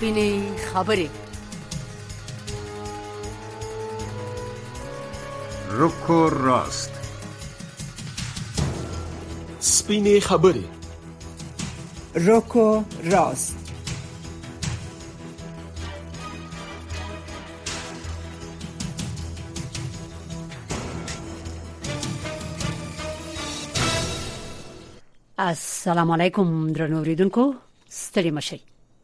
سپینې خبرې. روکو راست. سپینې خبرې. روکو راست. السلام علیکم درنو اوریدونکو، ستړي مشئ.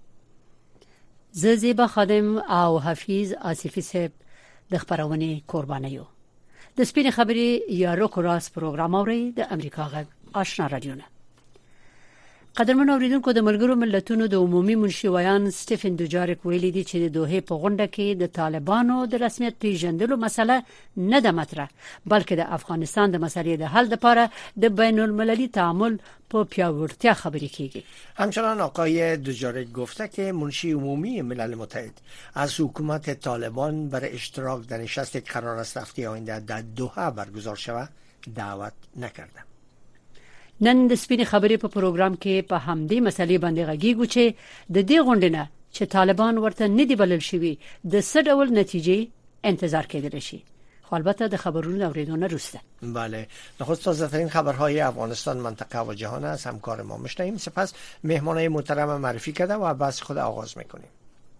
زه زیبا خادم او حفیظ آصفی صاحب د خبرونه قرباني یو. د سپینې خبرې یا روکو راست پروګرام اوري د امریکا غږ آشنا رادیو نه. قدرمن اوریدونکو، د ملګرو ملتونو د عمومي منشي ویان سټیفن دوجارک ویلي دی چې د دوحه په غونډه کې د طالبانو د رسمیت پیژندلو مسله نه ده مطرح، بلکې د افغانستان د مسلې د حل لپاره د بین المللي تعامل په پیاوړتیا خبرې کیږي. همچنان آقای دوجارک گفته که منشی عمومی ملل متحد از حکومت طالبان برای اشتراک در نشستی که قرار است هفته آینده در دوحه برگزار شود دعوت نکرده. نن د سپینې خبرې په پروګرام کې په همدې مسلې باندې غږیږو چې د دې غونډې نه چې طالبان ورته نه دی بلل شوی د څه ډول نتیجې انتظار کېدل شي. خو البته د خبرونو اوریدونه روسته. بله، نخست تازه ترین خبرهای افغانستان، منطقه و جهان از همکار ما میشنویم. سپس مهمانای محترم معرفی کرده و بحث خود آغاز میکنیم.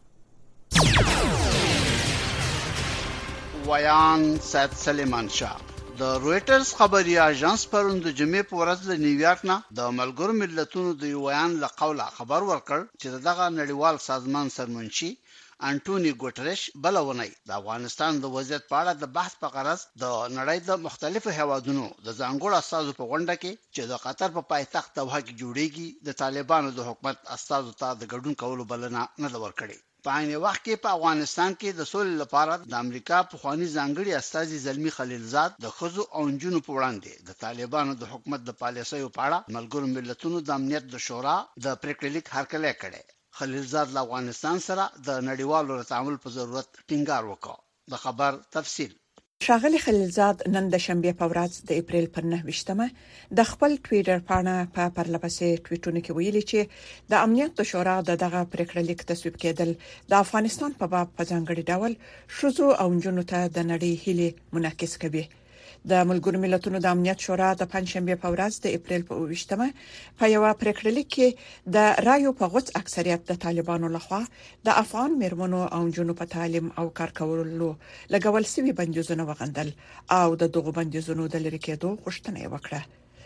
ویان سید سلیمان شاه د رويټرز خبري اژانس پروند جمعې په ورځ د نیویارک نه د ملګرو ملتونو د ویان له قوله خبر ورکړ چې دغه نړیوال سازمان سرمنشي انټونی ګوټرش بلونی د افغانستان د وضعیت په اړه د بحث په غرض د نړۍ د مختلفو هیوادونو د ځانګړو اساسو په غونډه کې چې د قطر په پایتخت دوحه کې جوړیږي د طالبانو د حکومت اساسو ته د ګډون کولو بلنه نه ورکړي. په عین وخت کې په افغانستان کې د سولې لپاره د امریکا په خواني ځانګړي استازي زلمی خلیلزاد د خزو او انجونو په وړاندې د طالبانو د حکومت د پالیسیو په اړه ملګرو ملتونو د امنیت د شورا د پریکړې لیک هرکلی کړي. خلیلزاد له افغانستان سره د نړیوالو تعامل په ضرورت ټینګار وکړ. د خبر تفصیل. ښاغلي خلیلزاد نن د شنبه په ورځ د اپریل پر 9 د خپل ټویټر پاڼه په پرلپسې ټویټونه کې ویلي چې د امنیت د شورا دغه پریکړه لیک تصویب کېدل د افغانستان په باب په ځانګړي ډول شذو او جنونو ته د نړۍ هیله منعکس کوي. د ملګرو ملتونو د امنیت شورا د پنځشنبه په ورځ د اپریل په 28 په یو پریکړه لیک کې د رایو په غوڅ اکثریت د طالبانو لخوا د افغان مرمنو او جنونو په تعلیم او کار کولو لګول سوي بندیزونه وغندل او د دغو بندیزونو د لری کېدو غوښتنه وکړه.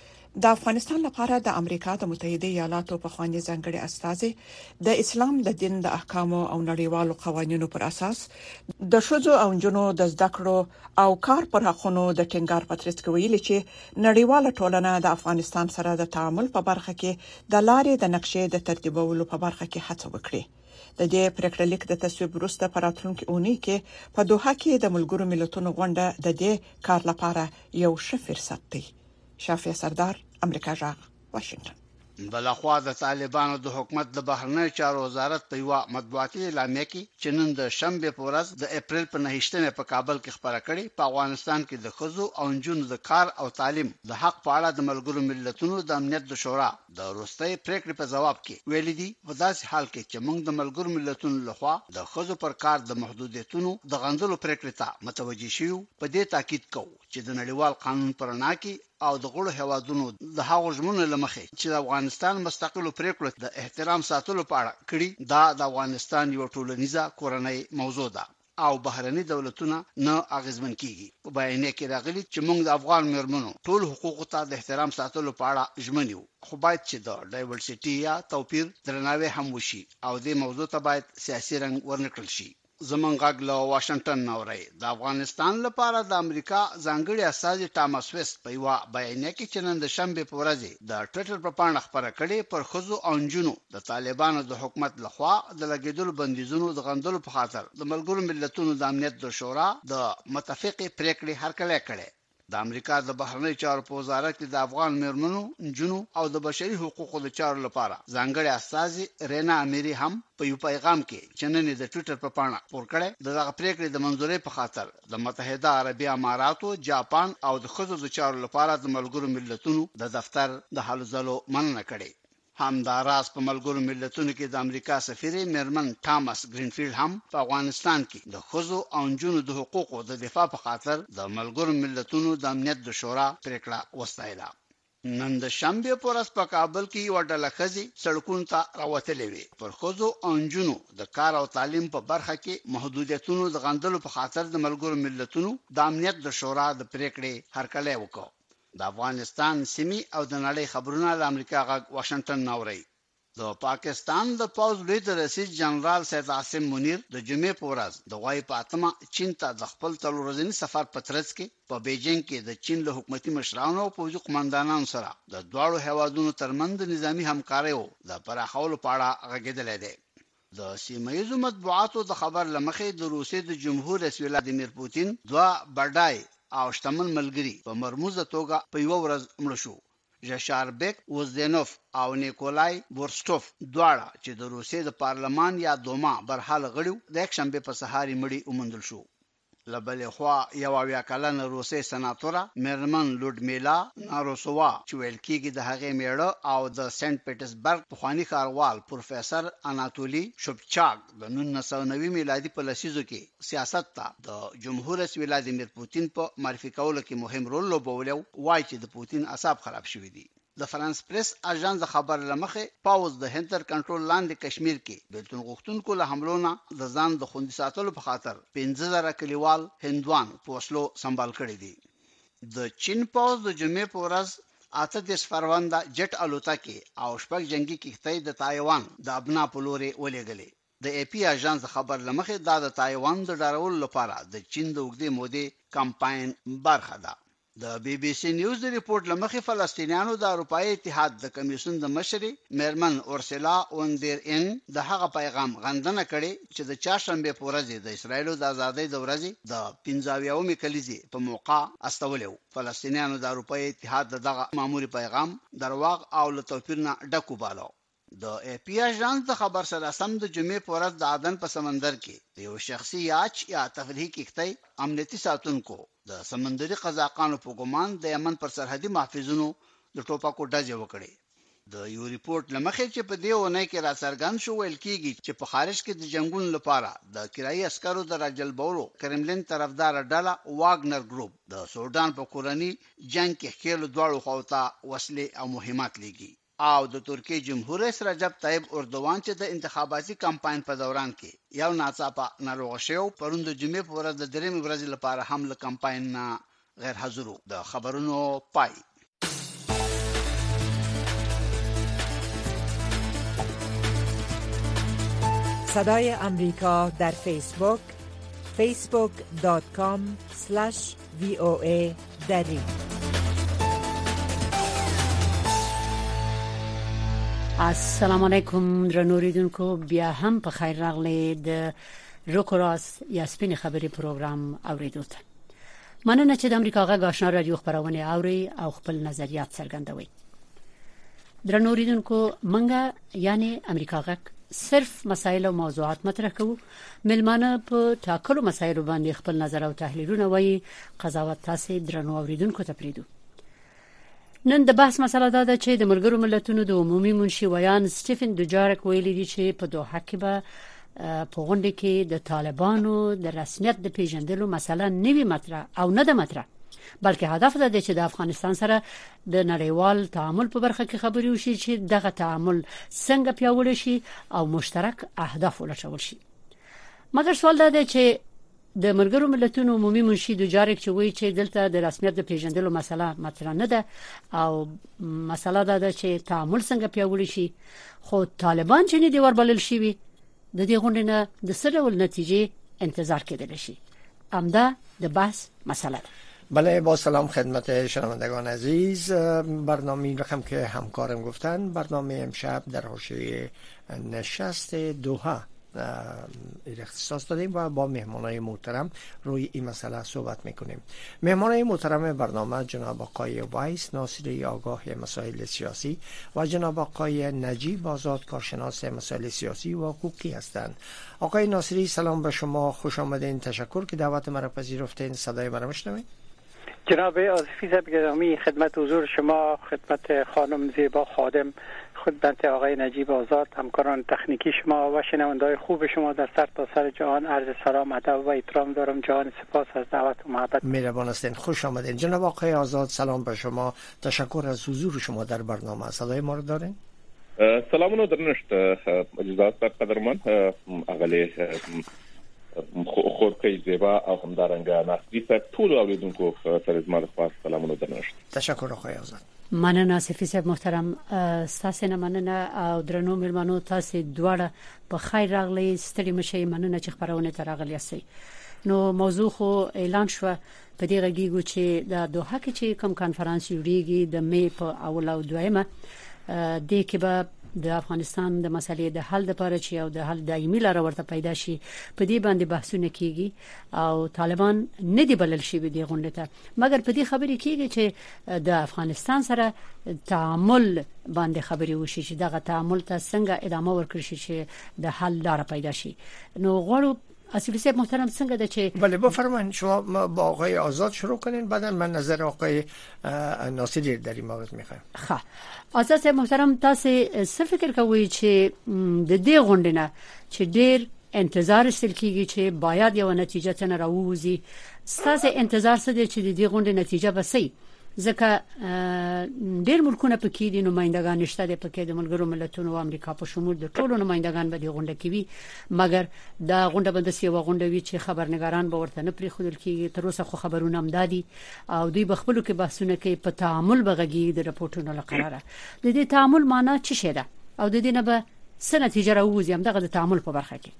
د افغانستان لپاره د امریکا د متحده ایالاتو په خواني ځانګړي استازي د اسلام د دین د احکامو او نړیوالو قوانینو پر اساس د شذو او جنونو د زده کړو او کار پر حقونو د ټینګار پترڅ کوي چې نړیواله ټولنه د افغانستان سره د تعامل په برخه کې د لارې د نقشې د ترتیبولو په برخه کې هڅه وکړي. د دې پریکړه لیک د تصویب وروسته په راتلونکي اونۍ کې په دوحه کې د ملګرو ملتونو غونډه د دې کار لپاره یو ښه فرصت دی. شافعي سردار، امریکا جغ، واشنگټن. بلخوا د طالبانو د حکومت د بهرنی چارو وزارت په یو مطبوعاتي اعلامیه کې چې نن د شنبه په ورځ د اپریل په 9 په کابل کې خبره کړې په افغانستان کې د خزو او انجونو د کار او تعلیم د حق په اړه د ملګرو ملتونو د امنیت د شورا د وروستۍ پریکړې په جواب کې ویل دي په داسې حال کې چې موږ د ملګرو ملتونو لخوا د خزو پر کار د محدودیتونو د غندلو پریکړې ته متوجي شو، په دې تاکید کوو چې د نړیوال قانون پر وړاندې کې او د غړو هوادونو د هغو ژمنو لمخې چې د افغانستان مستقلو پریکړو د احترام ساتلو په اړه کړي دا د افغانستان یو ټولنیزه کورنۍ موضوع ده او بهرني دولتونه نه اغیزمن کیږي. په بیان کې راغلي چې موږ د افغان مرمنو ټول حقوقو ته د احترام ساتلو په اړه ژمن یو، خو باید چې د ډایورسيټي یا توپیر درناوی هم وشي او د موضوع ته باید سیاسي رنګ ورنکړل شي. زمون غږ له واشنگټن نوري د افغانستان لپاره د امریکا ځانګړي استازي ټامس ویست په یو بیان کې چې نن د شنبه په ورځ د ټویټر په پاڼه خبره کړې پر خزو او انجونو د طالبانو د حکومت لخوا د لګیدلو بندیزونو د غندلو په خاطر د ملګرو ملتونو د امنیت د شورا د متفقې پریکړې هرکلی کړې. د امریکا د بهرنی چارو په وزارت کې د افغان مرمنو، جنونو او د بشري حقوقو د چارو لپاره ځانګړي استازي رینا اميري هم په یو پیغام کې چې نن د ټویټر په پاڼه خبر کړي دغه پریکړې د منځوري په خاطر د متحده عربی اماراتو، جاپان او د خزو د چارو لپاره د ملګرو ملتونو د دفتر د حل ځلو مننه کړې. همداراز په ملګرو ملتونو کې د امریکا سفیر میرمن ټامس گرینفیلد هم په افغانستان کې د ښځو او نجونو د حقوقو د دفاع په خاطر د ملګرو ملتونو د امنیت د شورا پریکړه وستایله. نن د شنبه په ورځ په کابل کې یو ډله ښځې سړکونو ته راوتلې وې پر ښځو او نجونو د کار او تعلیم په برخه کې محدودیتونو د غندلو په خاطر د ملګرو ملتونو د امنیت د شورا د پریکړې هرکلی وکړ. د افغانستان سیمې او د نړۍ خبرونه د امریکا غږ واشنگټن نوري. د پاکستان د پوز لوی رئیس جنرال سید عاصم منیر د جمعې په ورځ د غوای پاتمه چین ته د خپل څلورورځني سفر په ترڅ کې په بیجینګ کې د چین له حکومتي مشرانو او پوځي قوماندانانو سره د دواړو هیوادونو ترمنځ نظامی همکارۍ د پراخولو په اړه غږېدل دي. د سیمایي مطبوعاتو د خبر لمخې د روسیې د جمهور رئیس ولادیمیر پوتین دوه بډای او شتمن ملګری په مرموزه توګه په یو ورځ مړ شو. ژشاربک وزدنوف او نیکولای بورستوف دواړه چې د روسیې د پارلمان یا دوما برحال غړي د یک شنبه په سهاري مړي ومندل شو. لبلې خوا یو اویا کلنه روسي سناتوره میرمن لودمیلا ناروسووا چې ویل کېږي د هغې میړه او د سنت پیټرزبرګ پخوانی ښاروال پروفیسور اناتولی شوبچاک د 1990 میلادي په لسیزو کې سیاست ته د جمهور رئیس ولادیمیر پوتین په معرفي کولو کې مهم رول لوبولی وایي چې د پوتین اعصاب خراب شوي دي. د فرانس پریس اژانس خبر لمخې پاوز د هند تر کنټرول لاندې کشمیر کې بیلتون غوښتونکو له حملو نه د ځان د خوندي ساتلو په خاطر 15000 کلیوال هندوان په وسلو سنبال کړي دي. د چین پاوز د جمعې په ورځ 8 فروند جټ الوتکې او شپږ جنگي کښتۍ د تایوان د ابنا په لوري ولېږلې. د اي پی اژانس خبر لمخې دا د تایوان د ډارولو لپاره د چین د اوږدې مودې کمپاین برخه ده. د بي بي سي نیوز د ریپورت لمخې فلسطینیانو د اروپایي اتحاد د کمیسیون د مشري میرمن اورسلا وندر ان د هغه پیغام غندنه کړي چې د چهارشنبه په ورځ د اسرایل د ازادۍ د ورځې د 15 کلیزې په موقع استولیو. فلسطینیانو د اروپایي اتحاد دغه ماموري پیغام درواغ او له توپیر نه ډکو بالو. د اي پی اژانس د خبر سره سم د جمعې په ورځ د عدن په سمندر کې یو شخصي یاچ یا تفریحي کښتۍ امنیتي ساتونکو د سمندري قزاقانو په ګمان د یمن پر سرحدي محافظونو د ټوپکو ډزې وکړې. د یو ریپورت لمخې چې په دې ونې کې راڅرګند شو ویل کېږي چې په خارج کې د جنگونو لپاره د کرایي عسکرو د راجلبولو کرملین طرفدار ډله واګنر ګروپ د سودان په کورني جنگ کې خېل دواړو خواته وسلې او مهمات لګي. او د ترکیه جمهور رئیس رجب طیب اردوغان چې د انتخاباتي کمپاین په دوران کې یو ناڅاپه ناروغ شو پرون د جمعې په ورځ د درېمې ورځې لپاره هم له کمپاین نه غیر حاضر وو. د خبرونو پای. صدای امریکا در فیسبوک facebook.com/VOA دری. السلام علیکم درنوریدونکو، بیا هم په خیر راغلی د روکوراس یا سپین خبري پروګرام اوریدو ته. مننه چې د امریکا غږ آشنا رادیو خبرونه اوري او خپل نظریات څرګندوي. درنوریدونکو، منګه یعنی امریکا غږ صرف مسایل او موضوعات مطرح کوو. ملمانه په ټاکلو مسایلو باندې خپل نظر او تحلیلونه وایي. قضاوت تاسو درنو اوریدونکو ته پریدو. نن د بحث مسله ده چې د ملګرو ملتونو د عمومي منشي ویان سټیفن دوجارک ویلي دي چې په دوحه کې به په غونډه کې د طالبانو د رسمیت د پیژندلو مسله نوي مطرح او نه د مطرح، بلکې هدف ده چې د افغانستان سره د نړیوال تعامل په برخه کې خبرې وشي چې دغه تعامل څنګه پیاوړی شي او مشترک اهداف ولټول شي. مګر سوال ده چې د ملګرو ملتونو عمومي منشي دوجارک چې وایي چې دلته د رسمیت د پیژندلو مسله مطرح نه ده او مسله ده چې تعامل څنګه پیاوړی شي، خو طالبان چې نه دی وربلل شي د دې غونډې نه د څه ډول نتیجې انتظار کېدل شي. امدا د بحث مسئله ده. بله، با سلام خدمت شنوندگان عزیز. برنامه رقم که همکارم گفتن، برنامه امشب در حوزه نشست دوحه اختصاص دادیم و با مهمانای محترم روی این مسئله صحبت میکنیم. مهمانای محترم برنامه جناب آقای وایس ناصری آگاه مسائل سیاسی و جناب آقای نجیب آزاد کارشناس مسائل سیاسی و حقوقی هستند. آقای ناصری، سلام به شما، خوش آمدین. تشکر که دعوت مرا پذیرفتین. صدای مرا میشنوید؟ جناب آصفی صاحب گرامی، خدمت حضور شما، خدمت خانم زیبا خادم، خدمت آقای نجیب آزاد، همکاران تکنیکی شما و شنونده‌های خوب شما در سر تا سر جهان عرض سلام، ادب و احترام دارم. جهان سپاس از دعوت و محبت. مهربان هستین، خوش آمدین. جناب آقای آزاد، سلام به شما، تشکر از حضور شما در برنامه. صدای ما رو دارین؟ سلامونه درنښت اجازه در قدرمن اغلی خورکۍ زیبا او همدارنګه ناصری صاحب ټول اوریدونکو سره زما د خاص سلامونه درنښت. تشکر آقای آزاد. مننه صفی صاحب محترم، تاسو نه مننه او درنو مېلمنو، تاسو دواړه په خیر راغلی، ستړي مشي، مننه چې خبرونه ترغلی یاستئ. نو موضوع خو اعلان شو په دې غږیږي چې د دوحه کې چې کوم کانفرنس جوړیږي د می په اول او دویمه د کې به د افغانستان د مسلې د حل لپاره چې او د حل دایمي لاره ورته پیدا شي په دې باندې بحثونه کیږي او طالبان نه دی بلل شي به دې غونډه ته، مګر په دې خبرې کیږي چې د افغانستان سره تعامل باندې خبرې وشي چې دغه تعامل ته څنګه ادامه ورکړي شي چې د حل لاره پیدا شي. نو غواړو آصفی صاحب محترم څنګه د چې بله بفرمایید شما با آقای آزاد شروع کنین، بعد من نظر آقای ناصری در این مورد میخوایم. خب آزاد صاحب محترم، تاسو څه فکر کوئ چې د دې غونډې نه چې ډېر انتظار استل کیږي چې باید یو نتیجه تن راووزي، تاسو انتظار څه دی چې د دې غونډې نتیجه به سي؟ ځکه ډېر ملکونه پکې دي، نمائندگان نشته دي پکې د ملګرو ملتونو او امریکا په شمول د ټولو نمائندگان به د غونډه کې وي، مګر دا غونډه به د سیوا غونډه وي چې خبرنګاران به ورته نه پرې خودل کیږي. تر اوسه خو خبرونه هم دادي او دوی بخپلو کې بحثونه کوي په تعامل بغږی د راپورټونو لپاره. د دې تعامل معنی څه شي ده او د دې نه به څه نتیجه راوځي هم دغه د تعامل په برخه کې؟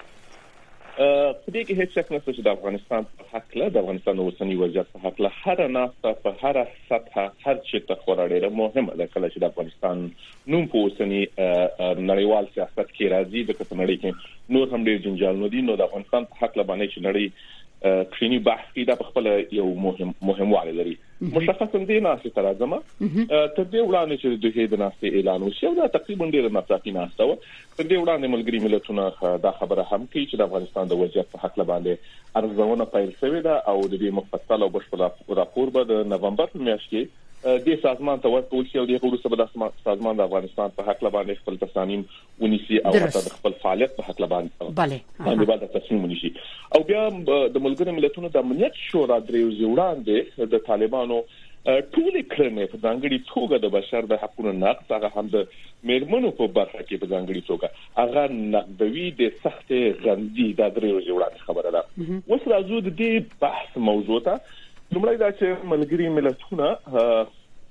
په دې کې هیڅ شک نشته چې د افغانستان په حق له د افغانستان د اوسنی وضعیت په حق له هر ناسته په هر سطح هر چې ته خورا ډېره مهمه ده کله چې د افغانستان نوم په اوسنی نړیوال سیاست کې راځي د کتنړۍ کې نور هم ډېر جنجال نه دي. نو د افغانستان په حق له باندې چې نړۍ کلینی بحث کې دا په خپل یو مهموالی لري. مشخصا دې ناسته تر ازمه تر دې وړاندې چې د دوی د ناسته اعلان وشي او دا تقریبا ډېر مطلقي ناسته و. تر دې وړاندې ملګری ملتونه دا خبره هم کوي چې د افغانستان د وضعیت په حق له باندې ارزونه پیل شوې ده او د دې مفصل او بشپړ راپور به د نومبر په میاشت کې د سازمان ته ورکول شي او د وروسته به د سازمان د افغانستان په حق له باندې خپل تصامیم ونیسي او حتی د خپل فعالیت په حق له باندې باندې تصمیم ونیسي. او بیا د ملګرو ملتونو د امنیت شورا درې وړاندې د طالبانو ټول کړنې په ځانګړي توګه د بشر د حقوقو نقض هغه هم د میرمنو په برخه کې په ځانګړي توګه هغه نقدوي د سخت غندي د درې وړاندې خبره ده. اوس راځو د دې بحث موضوع ته. لومړی دا چې ملګری ملتونه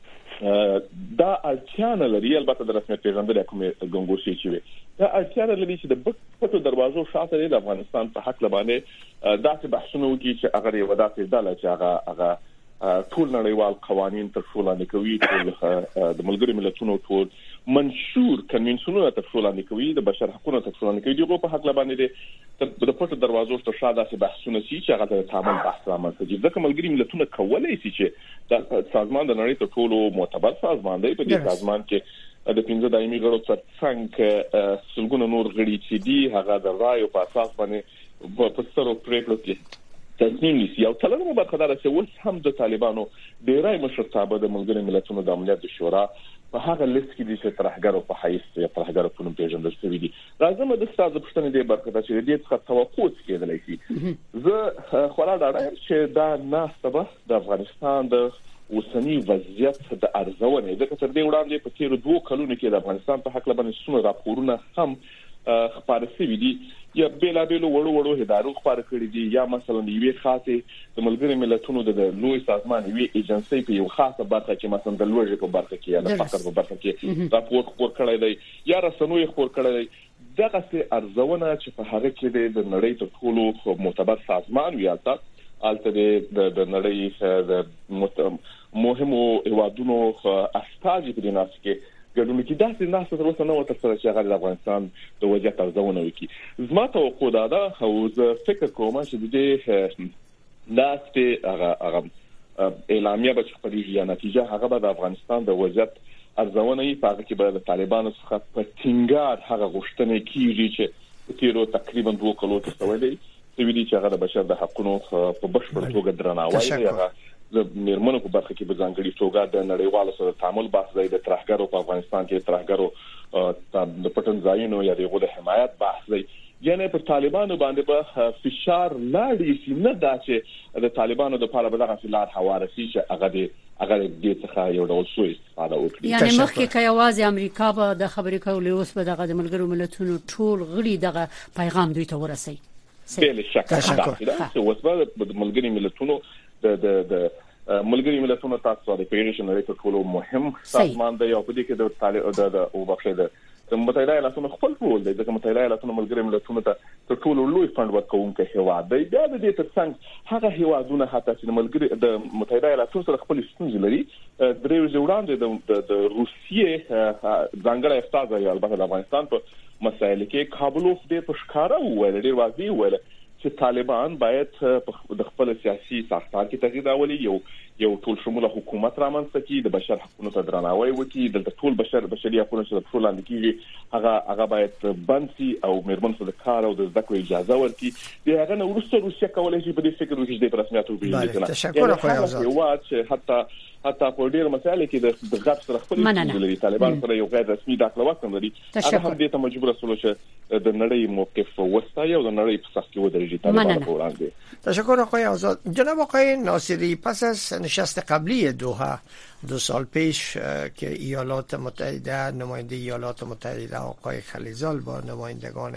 دا اړتیا نه لري، البته د رسمیت پیژندل کومه ګنګوسي چوي دا اړتیا نه لري چې د پټو دروازو شاته د افغانستان په حق لبانه داسې بحثونه وکړي چې هغه یو داسې ډله چې هغه ټول نړیوال قوانين تر څو لاندې کوي، ټول د ملګرو ملتونو ټول منشور کنوینسیونونه تر څو لاندې کوي، د بشر حقوقو تر څو لاندې کوي. دغه په حق لبانه د پټو دروازو ته شاده سي بحثونه سي چې هغه د تعامل بحث رامنځته دي. ځکه ملګري ملتونه کولای شي چې د سازمان د نړۍ ته ټولو معتبر سازمان دی. په دې سازمان کې د 15 دایمي غړو ترڅنګ سلګونه نور غړي چې دي هغه د رایو په اساس باندې په سترو پریکړو کې تصمیم نیسي. او څلورمه برخه دا چې اوس هم د طالبانو ډیری مشرتابه د ملګرو ملتونو د امنیت شورا په هغه لیست کې دي چې ترهګرو په حیث یا ترهګرو په نوم پیژندل شوی دي. راځم د ستاسو پوښتنې د برخه ته چې دې څخه توقع کېدلای شي. زه خورا ډاډه یم چې دا ناسبه د افغانستان د اوسنی وضعیت د ارزونه د کتر دی وړاندې په تیر 2 کلونو کې د افغانستان په حق لبنې څومره راپورونه هم خبره شوی دي یا بیلابیلو وړو هدارو خبره کړې دي یا مثلا یوې خاصه د ملګرو ملتونو د لوی سازمان یوې ایجنسی په یو خاصه برخه کې مثلا د لوژې په برخه کې یا د فقر په برخه کې راپور خبر کړی دی یا رسنوي خبر کړی دی. دغه څه ارزونه چې په هغه کې د نړۍ ته ټولو معتبر سازمان ویالته د نړۍ د مهمو هیوادونو استازي په دې ناس کې ګډون کې داسې ناس تر اوسه نه وته چې هغه د افغانستان د وضعیت ارزونه وکړي. زما توقع ده او زه فکر کوم چې د دې ناسته هغه اعلامیه به خپلې یا نتیجه هغه به د افغانستان د وضعیت ارزونه یې په هغه کې به د طالبانو څخه په ټینګار هغه غوښتنې کیږي چې په تیرو تقریبا 2 کلونو کې سوي دي چې هغه د بشر د حقوقو په بشپړ توګه درناوی هغه میرمنو په برخه کې به ځانګړي توګه د نړیوالو سره تعامل بحث دی، د ترهګرو په افغانستان کې ترهګرو د پټن ځایونو یا د غوډه حمایت بحث دی. یعنی پر طالبانو باندې به فشار لاړې سي، نه دا چې د طالبانو د لپاره به دغه فشار حواله شي چې هغه دې څخه یو ډول سوء استفاده وکړي. یعنی مخکې کې یوازې امریکا به د خبرې کولې، اوس به دغه د ملګرو ملتونو ټول غړي دغه پیغام دوی ته ورسي. بل شک دا چې اوس به د ملګري ملتونو د ملګري ملتونو تاسو د پیژنې لري ټولو مهم سازمان دی او په دې کې د طالب د او بخښه د متحده ایالاتونو خپل رول دی، ځکه متحده ایالاتونو ملګري ملتونو ته ټولو لوی فند ورکوونکی هیواد دی. بیا د دې ترڅنګ هغه هیوادونه حتی چې ملګري د متحده ایالاتونو سره خپل ستونزې لري، درې ورځې وړاندې د روسیې ځانګړی استازی البته د افغانستان په مسایل کې کابلوف ډېر په ښکاره وویل، ډېر واضح وویل چې طالبان باید د خپل سیاسي ساختار کې تغییر راولي، یو ټول شموله حکومت رامنځته کړي، د بشر حقوقو ته درناوی وکړي، د ټول بشري حقوقو چې ټول لاندې کیږي هغه باید بند شي او میرمنو ته د کار او د زده کړې اجازه ورکړي. د هغه نه وروسته روسیه کولای شي په دې فکر وکړي چې د رسمیت وبېږي. تشکر کوم یو چې حتی په ډیرو مسایلو کې د غرب سره خپل لري، طالبان سره یو غیر رسمي داخله وکړم لري، هغه هم دې ته مجبور شول چې د نړۍ موقف وستایي او د نړۍ په صف کې ودرېږي طالبان په وړاندې. تشکر آقای آزاد. جناب آقای ناصری، پس از نشست قبلی دوحه 2 سال پیش که ایالات متحده، نماینده ایالات متحده آقای خلیزال با نمایندگان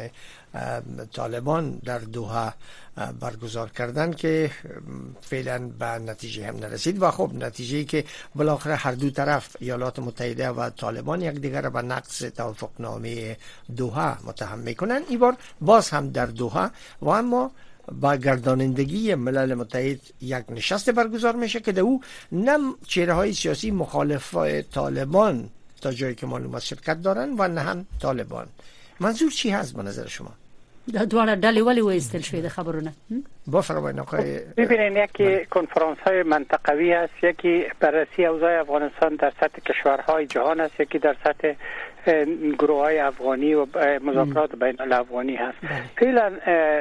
طالبان در دوحه برگزار کردن که فعلا به نتیجه هم نرسید و خب نتیجه‌ای که بالاخره هر دو طرف ایالات متحده و طالبان یکدیگر را به نقض توافقنامه دوحه متهم میکنن. این بار باز هم در دوحه و اما با گردانندگی ملل متحد یک نشست برگزار میشه که در او نه چهره‌های سیاسی مخالف طالبان تا جایی که معلوم است شرکت دارن و نه هم طالبان. منظور چی هست به نظر شما؟ د دوه ډلې ولې وایستل شوې د خبرونه؟ بفرمایید آقای. ببینید، یکی کنفرانس های منطقوی است، یکی بررسی اوضاع افغانستان در سطح کشورهای جهان است، یکی در سطح گروه های افغانی و مذاکرات بین الافغانی هست. فعلا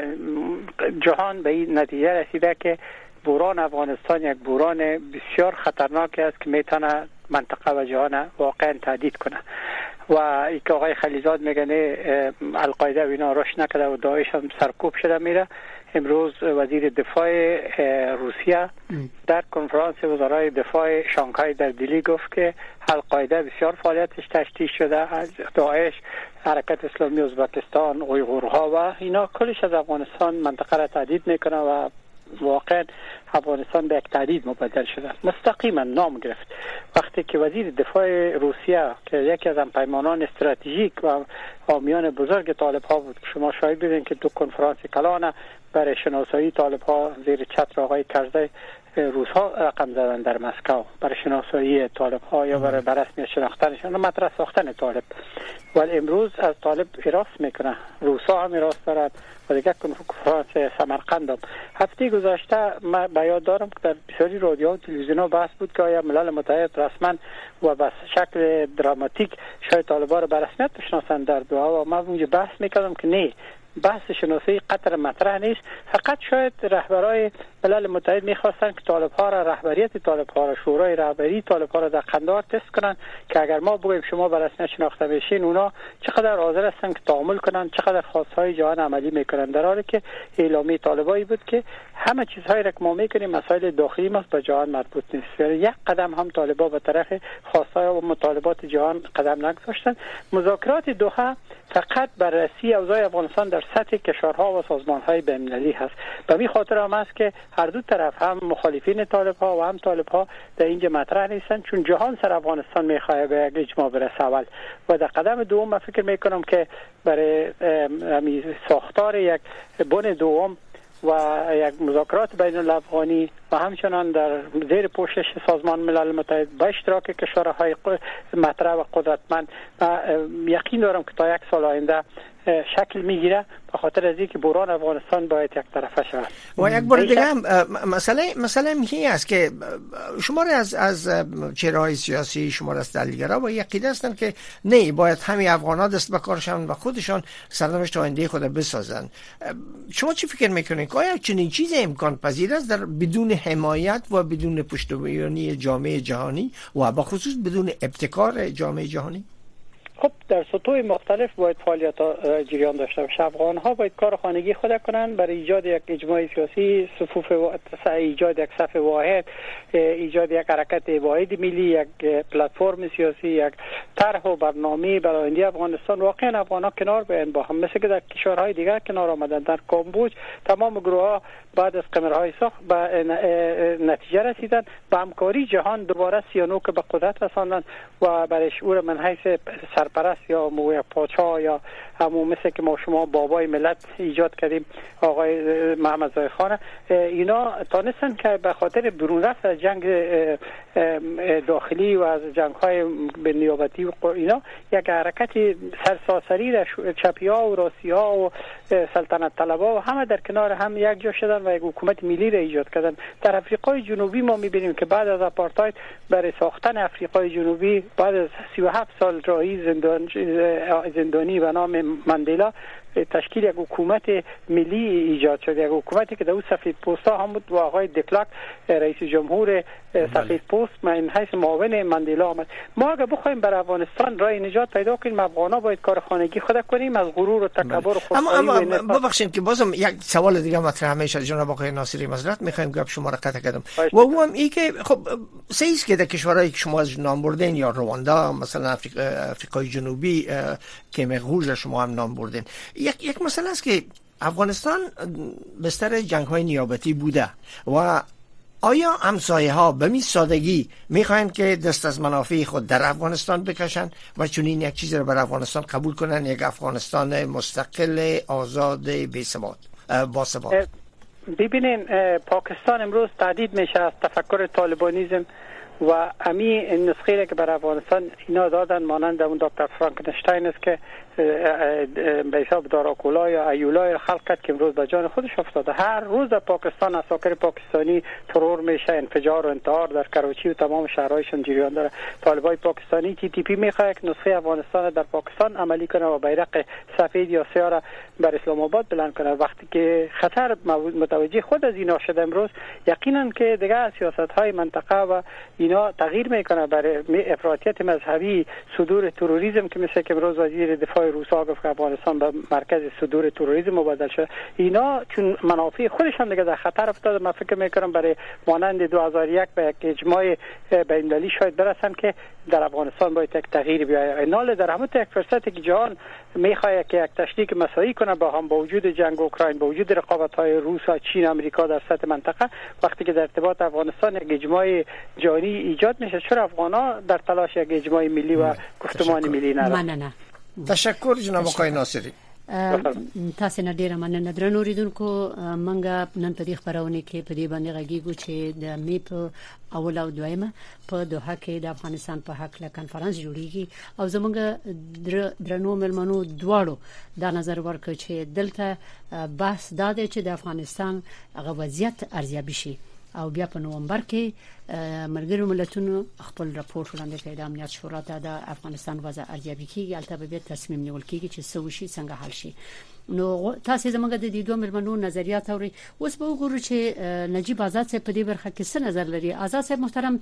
جهان به این نتیجه رسیده که بحران افغانستان یک بحران بسیار خطرناک است که میتونه منطقه و جهان واقعا تهدید کنه. و ای که آقای خلیزاد میگنه القاعده و اینا روش نکرده و داعش هم سرکوب شده میره. امروز وزیر دفاع روسیه در کنفرانس وزرای دفاع شانگهای در دلی گفت که القاعده بسیار فعالیتش تشدید شده، از داعش، حرکت اسلامی ازبکستان، اویغورها و اینا کلش از افغانستان منطقه را تهدید میکنه و واقعا افغانستان به یک تهدید مبدل شده. مستقیما نام گرفت وقتی که وزیر دفاع روسیه که یکی از همپیمانان استراتژیک و حامیان بزرگ طالب ها بود، شما شاهد بودین که تو کنفرانس کلان برای شناسایی طالب ها زیر چتر آقای کرزی روس ها رقم زدن در مسکو برای شناسایی طالب ها یا برای رسمی شناختنشان و مطرح ساختن طالب. ولی امروز از طالب اراست میکنه، روس ها هم اراست دارد و دیگه کنفرانس سمرقند هم. هفته گذشته من به یاد دارم که در بسیاری رادیو و تلویزیون ها بحث بود که آیا ملل متحد رسما و به شکل دراماتیک شاید طالبا رو به رسمیت بشناسند در دوحه و من اونجا بحث میکردم که نه، بحث شناسی قطر مطرح نیست، فقط شاید رهبرای ملل متحد میخواستن که طالب‌ها را، رهبریت طالب‌ها را، شورای رهبری طالب‌ها را در قندهار تست کنن که اگر ما بگوییم شما به رسمیت شناخته بشین، اونا چقدر حاضر هستن که تعامل کنن، چقدر خواستهای جهان عملی میکنن، در حالی که اعلامیه طالبایی بود که همه چیزهایی را که ما میکنیم مسائل داخلی ما به جهان مربوط نیست. یک قدم هم طالب‌ها به طرف خواستهای و مطالبات جهان قدم نگذاشتن. مذاکرات دوحه فقط بررسی اوضاع افغانستان در سطح کشورها و سازمان‌های بین‌المللی هست. به این خاطر هم است که هر دو طرف، هم مخالفین طالب‌ها و هم طالب‌ها، در اینجا مطرح نیستن، چون جهان سر افغانستان می‌خواد به یک اجماع برسه اول. و در قدم دوم من فکر می‌کنم که برای ساختار یک بن دوم و یک مذاکرات بین الافغانی و همچنان در زیر پوشش سازمان ملل متحد با اشتراک کشورهای مطرح و قدرتمند، یقین دارم که تا یک سال آینده شکل میگیره به خاطر از اینکه بحران افغانستان باید یک طرفه شود. و یک بار دیگه مسئله این است که شما از چهره‌های سیاسی، شما از تحلیلگرا با عقیده هستند که نه، باید همین افغان‌ها دست به کارشون و خودشان سرنوشت آینده خود بسازن. شما چی فکر میکنید؟ آیا چنین چیزی امکان پذیر است در بدون حمایت و بدون پشتیبانی جامعه جهانی و به خصوص بدون ابتکار جامعه جهانی؟ خب در سطوح مختلف باید فعالیت جریان داشته باشه. افغان‌ها باید کار خانگی خود کنند برای ایجاد یک اجماع سیاسی، ایجاد یک صف واحد، ایجاد یک حرکت واحد ملی، یک پلتفرم سیاسی، یک طرح و برنامه برای آینده افغانستان. واقعا افغان‌ها کنار بیان با هم، مثل که در کشورهای دیگر کنار آمدن. در کامبوج تمام گروه‌ها بعد از قمرهای ساخت به نتیجه رسیدن، به همکاری جهان دوباره 39 که به قدرت رساندن و برای شعور من حیث سرپرست یا موی پادشاه یا همون مثل که ما شما بابای ملت ایجاد کردیم آقای محمد زای خان، اینا تانستن که به خاطر برون رفت از جنگ داخلی و از جنگ‌های به نیابتی و اینا یک حرکت سرساسری در چپی‌ها و راستی‌ها و سلطنت طلب‌ها و همه در کنار هم یک جا شدن و یک حکومت ملی را ایجاد کردن. در آفریقای جنوبی ما می‌بینیم که بعد از آپارتاید برای ساختن آفریقای جنوبی بعد از 37 سال راهی زندانی به نام ماندلا تشکیل یک حکومت ملی ایجاد شد، یک حکومتی که در اون سفید پوستا هم بود و آقای دکلارک رئیس جمهور سفید پوست من حیث معاون ماندلا آمد. ما اگه بخوایم بر افغانستان راه نجات پیدا کنیم، افغانا باید کار خانگی خود کنیم، از غرور و تکبر و خودخواهی اما ببخشید که بازم یک سوال دیگه مطرح میشه جناب آقای ناصری، معذرت میخوایم گپ شما را قطع کردم و اون هم این که خب سیس که در کشورهایی که شما از نام بردین یا رواندا مثلا آفریقای جنوبی که مغول شما هم نام بردین، یک مسئله است که افغانستان بستر جنگ‌های نیابتی بوده و آیا همسایه ها به می سادگی میخواین که دست از منافع خود در افغانستان بکشن و چنین یک چیزی رو بر افغانستان قبول کنن، یک افغانستان مستقل، آزاد، با ثبات؟ ببینین پاکستان امروز تهدید میشه از تفکر طالبانیزم و امی نسخه که بر افغانستان اینا دادن مانند اون دکتر فرانکنشتاین است که به حساب داراکولا یا ایولا خلق کرد که امروز به جان خودش افتاده. هر روز در پاکستان عساکر پاکستانی ترور میشه، انفجار و انتحار در کراچی و تمام شهرهایشون جریان داره. طالبای پاکستانی TTP میخواد یک نسخه افغانستان در پاکستان عملی کنه و بیرق سفید یا سیاه را بر اسلام آباد بلند کنه. وقتی که خطر متوجه خود از اینا شده امروز، یقینا که دیگه سیاست‌های منطقه و اینا تغییر میکنه برای افراطیت مذهبی، صدور تروریسم که مثل که امروز وزیر دفاع روسا گفت که افغانستان به مرکز صدور تروریسم مبادل شده. اینا چون منافع خودشان دیگه در خطر افتاده، من فکر میکنم برای مانند 2001 به یک اجماع بین‌المللی شاید برسن که در افغانستان باید یک تغییر بیاید. اینال در همون یک فرصتی که جهان میخواد که یک تشریک مساعی کنه با هم، با وجود جنگ اوکراین، با وجود رقابت‌های روس و چین امریکا در سطح منطقه، وقتی که در ارتباط افغانستان یک اجماع جهانی ایجاد میشه، چرا افغانا در تلاش یک اجماع ملی و گفتمان ملی نه؟ تشکر جناب آقای ناصری. تاسو نه ډیره مننه درنو ریدونکو. منګه نن په دې خبرونه کې په دې باندې غږیږو چې د می په اول او دویمه په دوحه کې د افغانستان په حق له کانفرنس جوړیږي او زمونږ درنو ملمنو دواړو دا نظر ورکړ چې دلته بحث دا دی چې د افغانستان هغه وضعیت ارزیابي شي او بیا په نومبر کې ملګرو ملتونو خپل راپور وړاندې کړي د امنیت شورا ته د افغانستان وضع ارزیابي کیږي، البته به تصمیم نیول کیږي چې څه وشي، څنګه حل شي. نو تاسو زموږ د دې دوه ملمنو نظریات اوري. اوس به وګورو چې نجیب آزاد صاحب په دې برخه کې څه نظر لري. آزاد صاحب محترم،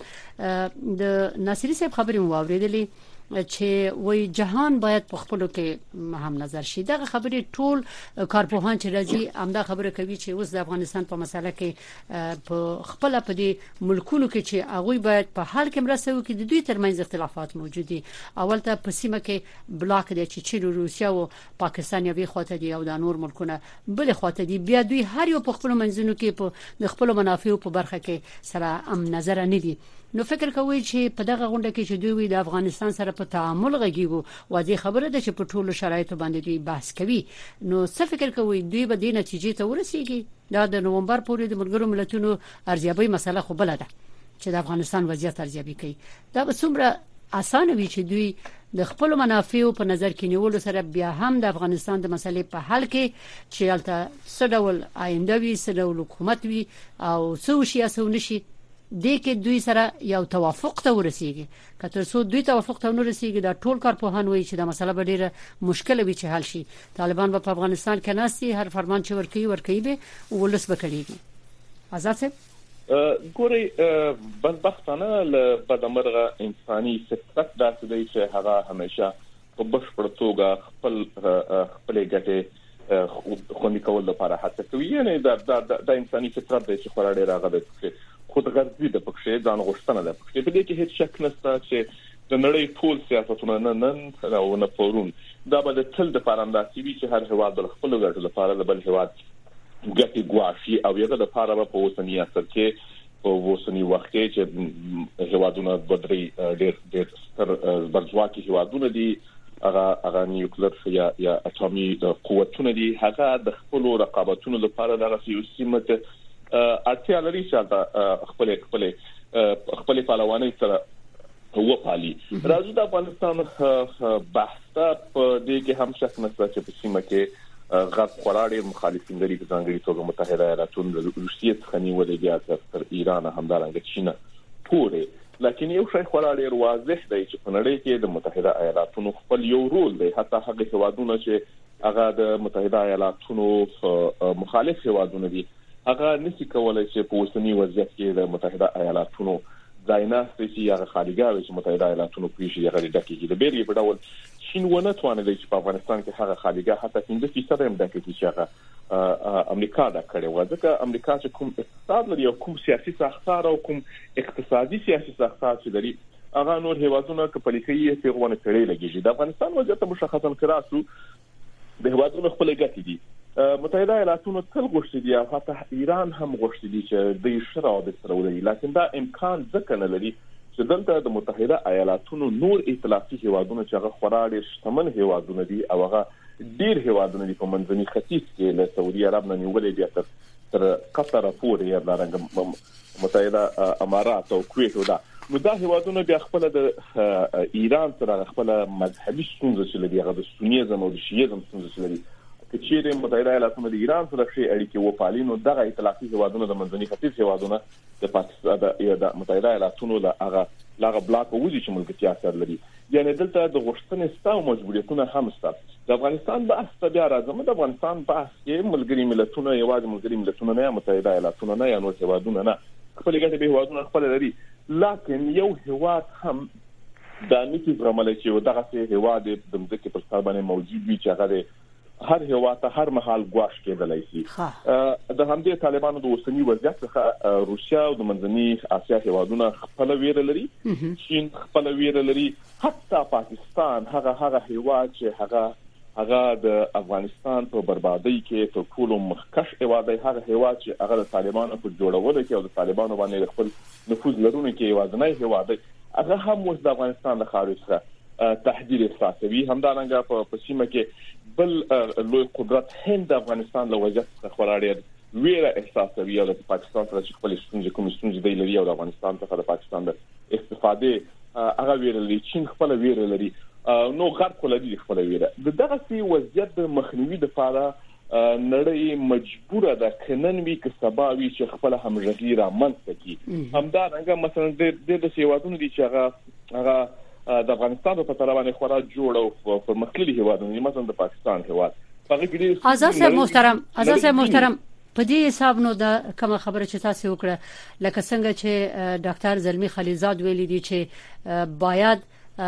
د ناصری صاحب خبرې مو اوریدلې چې وای جهان باید په خپلو کې هم نظر شي. دغه خبرې ټول کارپوهان چې راځي همدا خبره کوي چې اوس د افغانستان په مسله کې په خپل په دې ملکونو کې چې هغه باید په حل کې مرسته وکړي، د دوی ترمنځ اختلافات موجود دي. اول ته په سیمه کې بلاک دی چې چین، روسیا او پاکستان یوې خواته دي او د نور ملکونه بل خواته دي. بیا دوی هر یو په خپل منځونو کې په خپل منافع په برخه کې سره نظر نه دي. نو فکر کوي چې په دغه غونډه کې چې دوی د افغانستان سره په تعامل غږیږي او دې خبره ده چې په ټولو شرایطو باندې دوی بحث کوي. نو څه فکر کوي دوی به دې نتیجې ته ورسیږي؟ دا د نومبر پورې د ملګرو ملتونو ارزیابي مسله خو بل ده چې د افغانستان وضعیت ارزیابي کوي. دا به څومره اسانه وي چې دوی د خپل منافعو په نظر کې نیولو سره بیا هم د افغانستان د مسلې په حل کې چې البته سډول آینده وي سډول حکومت وي او څو شي اسو نشي د کې دوی سره یو توافق ته ورسیږي کتر څو دوی توافق ته ورسیږي دا ټول کارپوهان وایي چې دا مسله به ډیره مشکله وي چې حل شي طالبان په افغانستان کې ناسي هر فرمان چې ورکوي به ولس به کړيږي آزاد صاحب ګوري بدبختانه له بدمرغه انساني فطرت داسې دی چې هغه همیشه په بشپړ توګه خپل ګټه خوندي کول لپاره هڅه کوي یعنی د انساني فطرت د څخه راډي راغلی خودغرضي د پکښې ځان غوښتنه ده پکښې په دې کې هیڅ شک نشته چې د نړۍ ټول سیاستونه نن او نه پورون دا به د تل د پارانداسي وي چې هر هواد د خپل ګټو لپاره د بل هواد ګټي ګواښي او یغه د لپاره په اوسنی اثر کې په اوسنی وخت کې چې هوادونه بدري ډېر ستر برځواکي هوادونه دي هغه نیوکلیر یا اټومي قوتونه دي هغه د خپل رقابتونو لپاره د سیاسي اړتیا لري چې خپل پهلوانۍ سره وپالي راځو د افغانستان بحث په دې کې هم شک نشته چې په سیمه کې غرب خوراړي مخالفین لري چې ځانګړي توګه متحده ایالاتونو د روسیې څخه نیولې بیا تر ایران همدارنګه چین پورې لکه یو شی خورا ډیر واضح دی چې په نړۍ کې د متحده ایالاتونو خپل یو رول دی حتی هغه هوادونه چې هغه د متحده ایالاتونو مخالف هوادونه دي هغه نشي کولای چې په اوسنی وضعیت کې د متحده ایالاتونو ځایناستي چې هغه خالیګاوي چې متحده ایالاتونو پیښې هغه ډکه د بیرې په ډول چین ونه توانېدی چې په افغانستان کې هغه خالیګا حتی 15% هم ډکه چې هغه امریکا دا کړې و ځکه امریکا چې کوم اقتصاد لري او کوم سیاسي ساختار او کوم اقتصادي سیاسي ساختار چې لري هغه نور هیوادونه کپلې کوي چې غوونه کړي لګیږي د افغانستان وضعیت مشخصا کراسو د هیوادونو خپل ګټې دي متحده ایالاتونو تل غوښتي دي او حتی ایران هم غوښتي دي چې د شرع د سره ولري لکه دا امکان ځکه نه لري چې دلته د متحده ایالاتونو نور ائتلافي هیوادونه چې هغه خورا ډېر شتمن هیوادونه دي او هغه ډېر هیوادونه دي په منځني ختیځ کې له سعودي عرب نه نیولې بیا تر قطر پورې یا دغه متحده امارات او کویت دا نو دا هیوادونه بیا خپل د ایران سره خپل مذهبي ستونزې چې لري هغه د سنیزم او د شیعیزم ستونزې چې لري چې چیرې متحده ایالاتونو د ایران سره شي اړیکې وپالي نو دغه ائتلافي هیوادونه د منځني ختیځ هیوادونه د پاکستان د متحده ایالاتونو له هغه بلاک وځي چې ملګرتیا سره لري یعنی دلته د غوښتنې ستاسو مجبوریتونه هم ستاسو د افغانستان بحث ته بیا راځم د افغانستان بحث کې ملګری ملتونه یوازې ملګری ملتونه نه متحده ایالاتونه نه یا نور هیوادونه نه خپل ګټې به هیوادونه خپل لري لکه یو هیواد هم د نکي زغمل چې دغه هیواد د ځمکې پر سر باندې موجود وي چې هغه هر هیواد ته هر مهال ګواښ کېدلای شي د همدې طالبانو د اوسنی وضعیت څخه روسیا او د منځني اسیا هیوادونه خپل ویره لري چین خپل ویره لري حتی پاکستان هغه هیواد چې هغه د افغانستان په بربادۍ کې په ټولو مخکش هیواد هغه هیواد چې هغه د طالبانو په جوړولو کې او د طالبانو باندې خپل نفوذ لرونکي هیوادونه هیواد هغه هم اوس د افغانستان د خارج څخه تهدید احساسوي همدارنګه په سیمه کې بل لوی قدرت هند د افغانستان له وضعیت څخه خورا ډېر ویره احساسوي او د پاکستان سره خپل ستونزې دی لري او د افغانستان څخه د پاکستان د استفادې هغه ویره لري چین خپل ویره لري نو غرب خلدي خپل ویره دغه سی وضعیت د مخنیوي لپاره نړۍ مجبوره ده کنن وی که سبا وی چې خپل همغږي را منځ کی همدارنګه مثلا د سیوادونو دي چې هغه د افغانستان په طرف باندې خورا جوړ او په مخکلي هیوادونو مثلا د پاکستان هیواد آزاد صاحب محترم په دې حساب نو دا کوم خبره چې تاسو وکړه لکه څنګه چې ډاکټر زلمی خلیزاد ویلي دي چې باید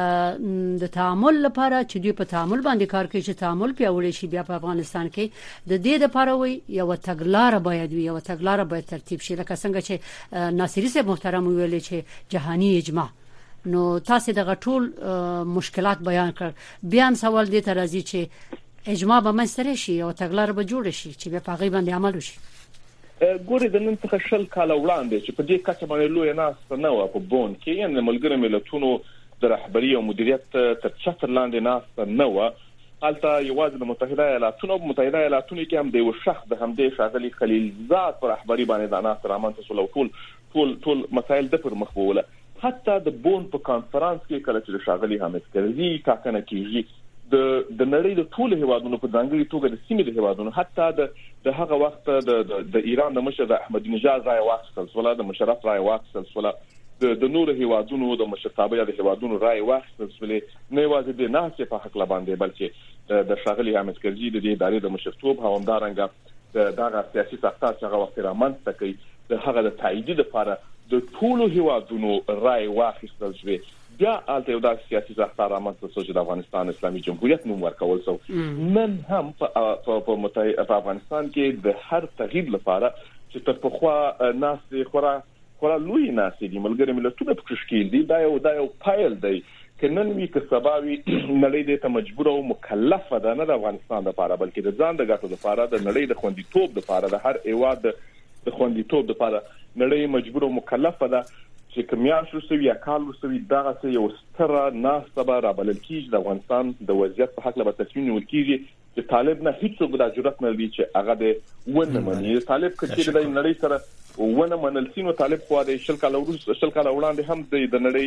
د تعامل لپاره چې دوی په تعامل باندې کار کوي چې تعامل پیاوړی شي بیا په افغانستان کې د دې لپاره وي یو تګلارې باید وي یو تګلارې باید ترتیب شي لکه څنګه چې ناصری صاحب محترم ویلي چې جهاني اجماع نو تاسو دغه ټول مشکلات بیان کړ بیا هم سوال دې ته راځي چې اجماع به منځته شي او تګلارې به جوړ شي چې په هغه باندې عمل وشي ګوري د نن څخه شل کال وړاندې چې په دې کچه باندې لوی ناس نه و په بون کې یعنی ملګری ملتونو د رهبری او مدیریت تر چتر لاندې ناس نه و حالته یوازې د متحده ایالاتونو کې هم د یو شخص د همدې شاغلي خلیلزاد پر رهبری باندې د ناس رامنځته شول ټول مسایل د پر مخ ووله حتی د بون په کانفرنس کې کله چې شاغلي حامد کرزي ټاکنه کیږي د نړۍ د ټولو هیوادونو په ځانګړي توګه د سیمې د هیوادونو حتی د هغه وخت د ایران د مشر احمدی نژاد رای واخیستل سوله د مشرف رای واخیستل سوله د نور هیوادونو د مشرتابه د هیوادونو رای واخیستل سوله نه یوازې د ناسې په حق لباندې بلکې د شاغلي حامد کرزي د ادارې د مشرتوب همدارنګه دغه سیاسي ساختار چې هغه وخت رامنځته کړي د هغه د تایید لپاره د ټولو هیوادونو رای واخیستل شوی بیا الته یو د سیاسي ساختار رامنځته شو چې د افغانستان اسلامي جمهوریت نوم ورکول شو نن هم په افغانستان کې د هر تغییر لپاره چې تر پخوا ناس خورا لوی ناس دي ملګری ملتونه په تشکیل دي دا یو پایل دی کنن وی که سباوی نړۍ د ته مجبور او مکلف ده نه د افغانستان لپاره بلکې د ځان د ګټو لپاره د نړۍ د خوندیتوب لپاره د هر ایواد د خوندیتوب لپاره نړۍ مجبور او مکلف ده چې کمیان شو سوي یا کال وسوي دغه یو ستره ناسبه را بلل کیږي د افغانستان د وضعیت په حق له تصمیم نیول کیږي چې طالب نه هیڅ د جرأت نه لري چې هغه د ونه مني طالب کچې د نړۍ سره ونه منل سينو طالب خو د شل کال وړاندې هم د نړۍ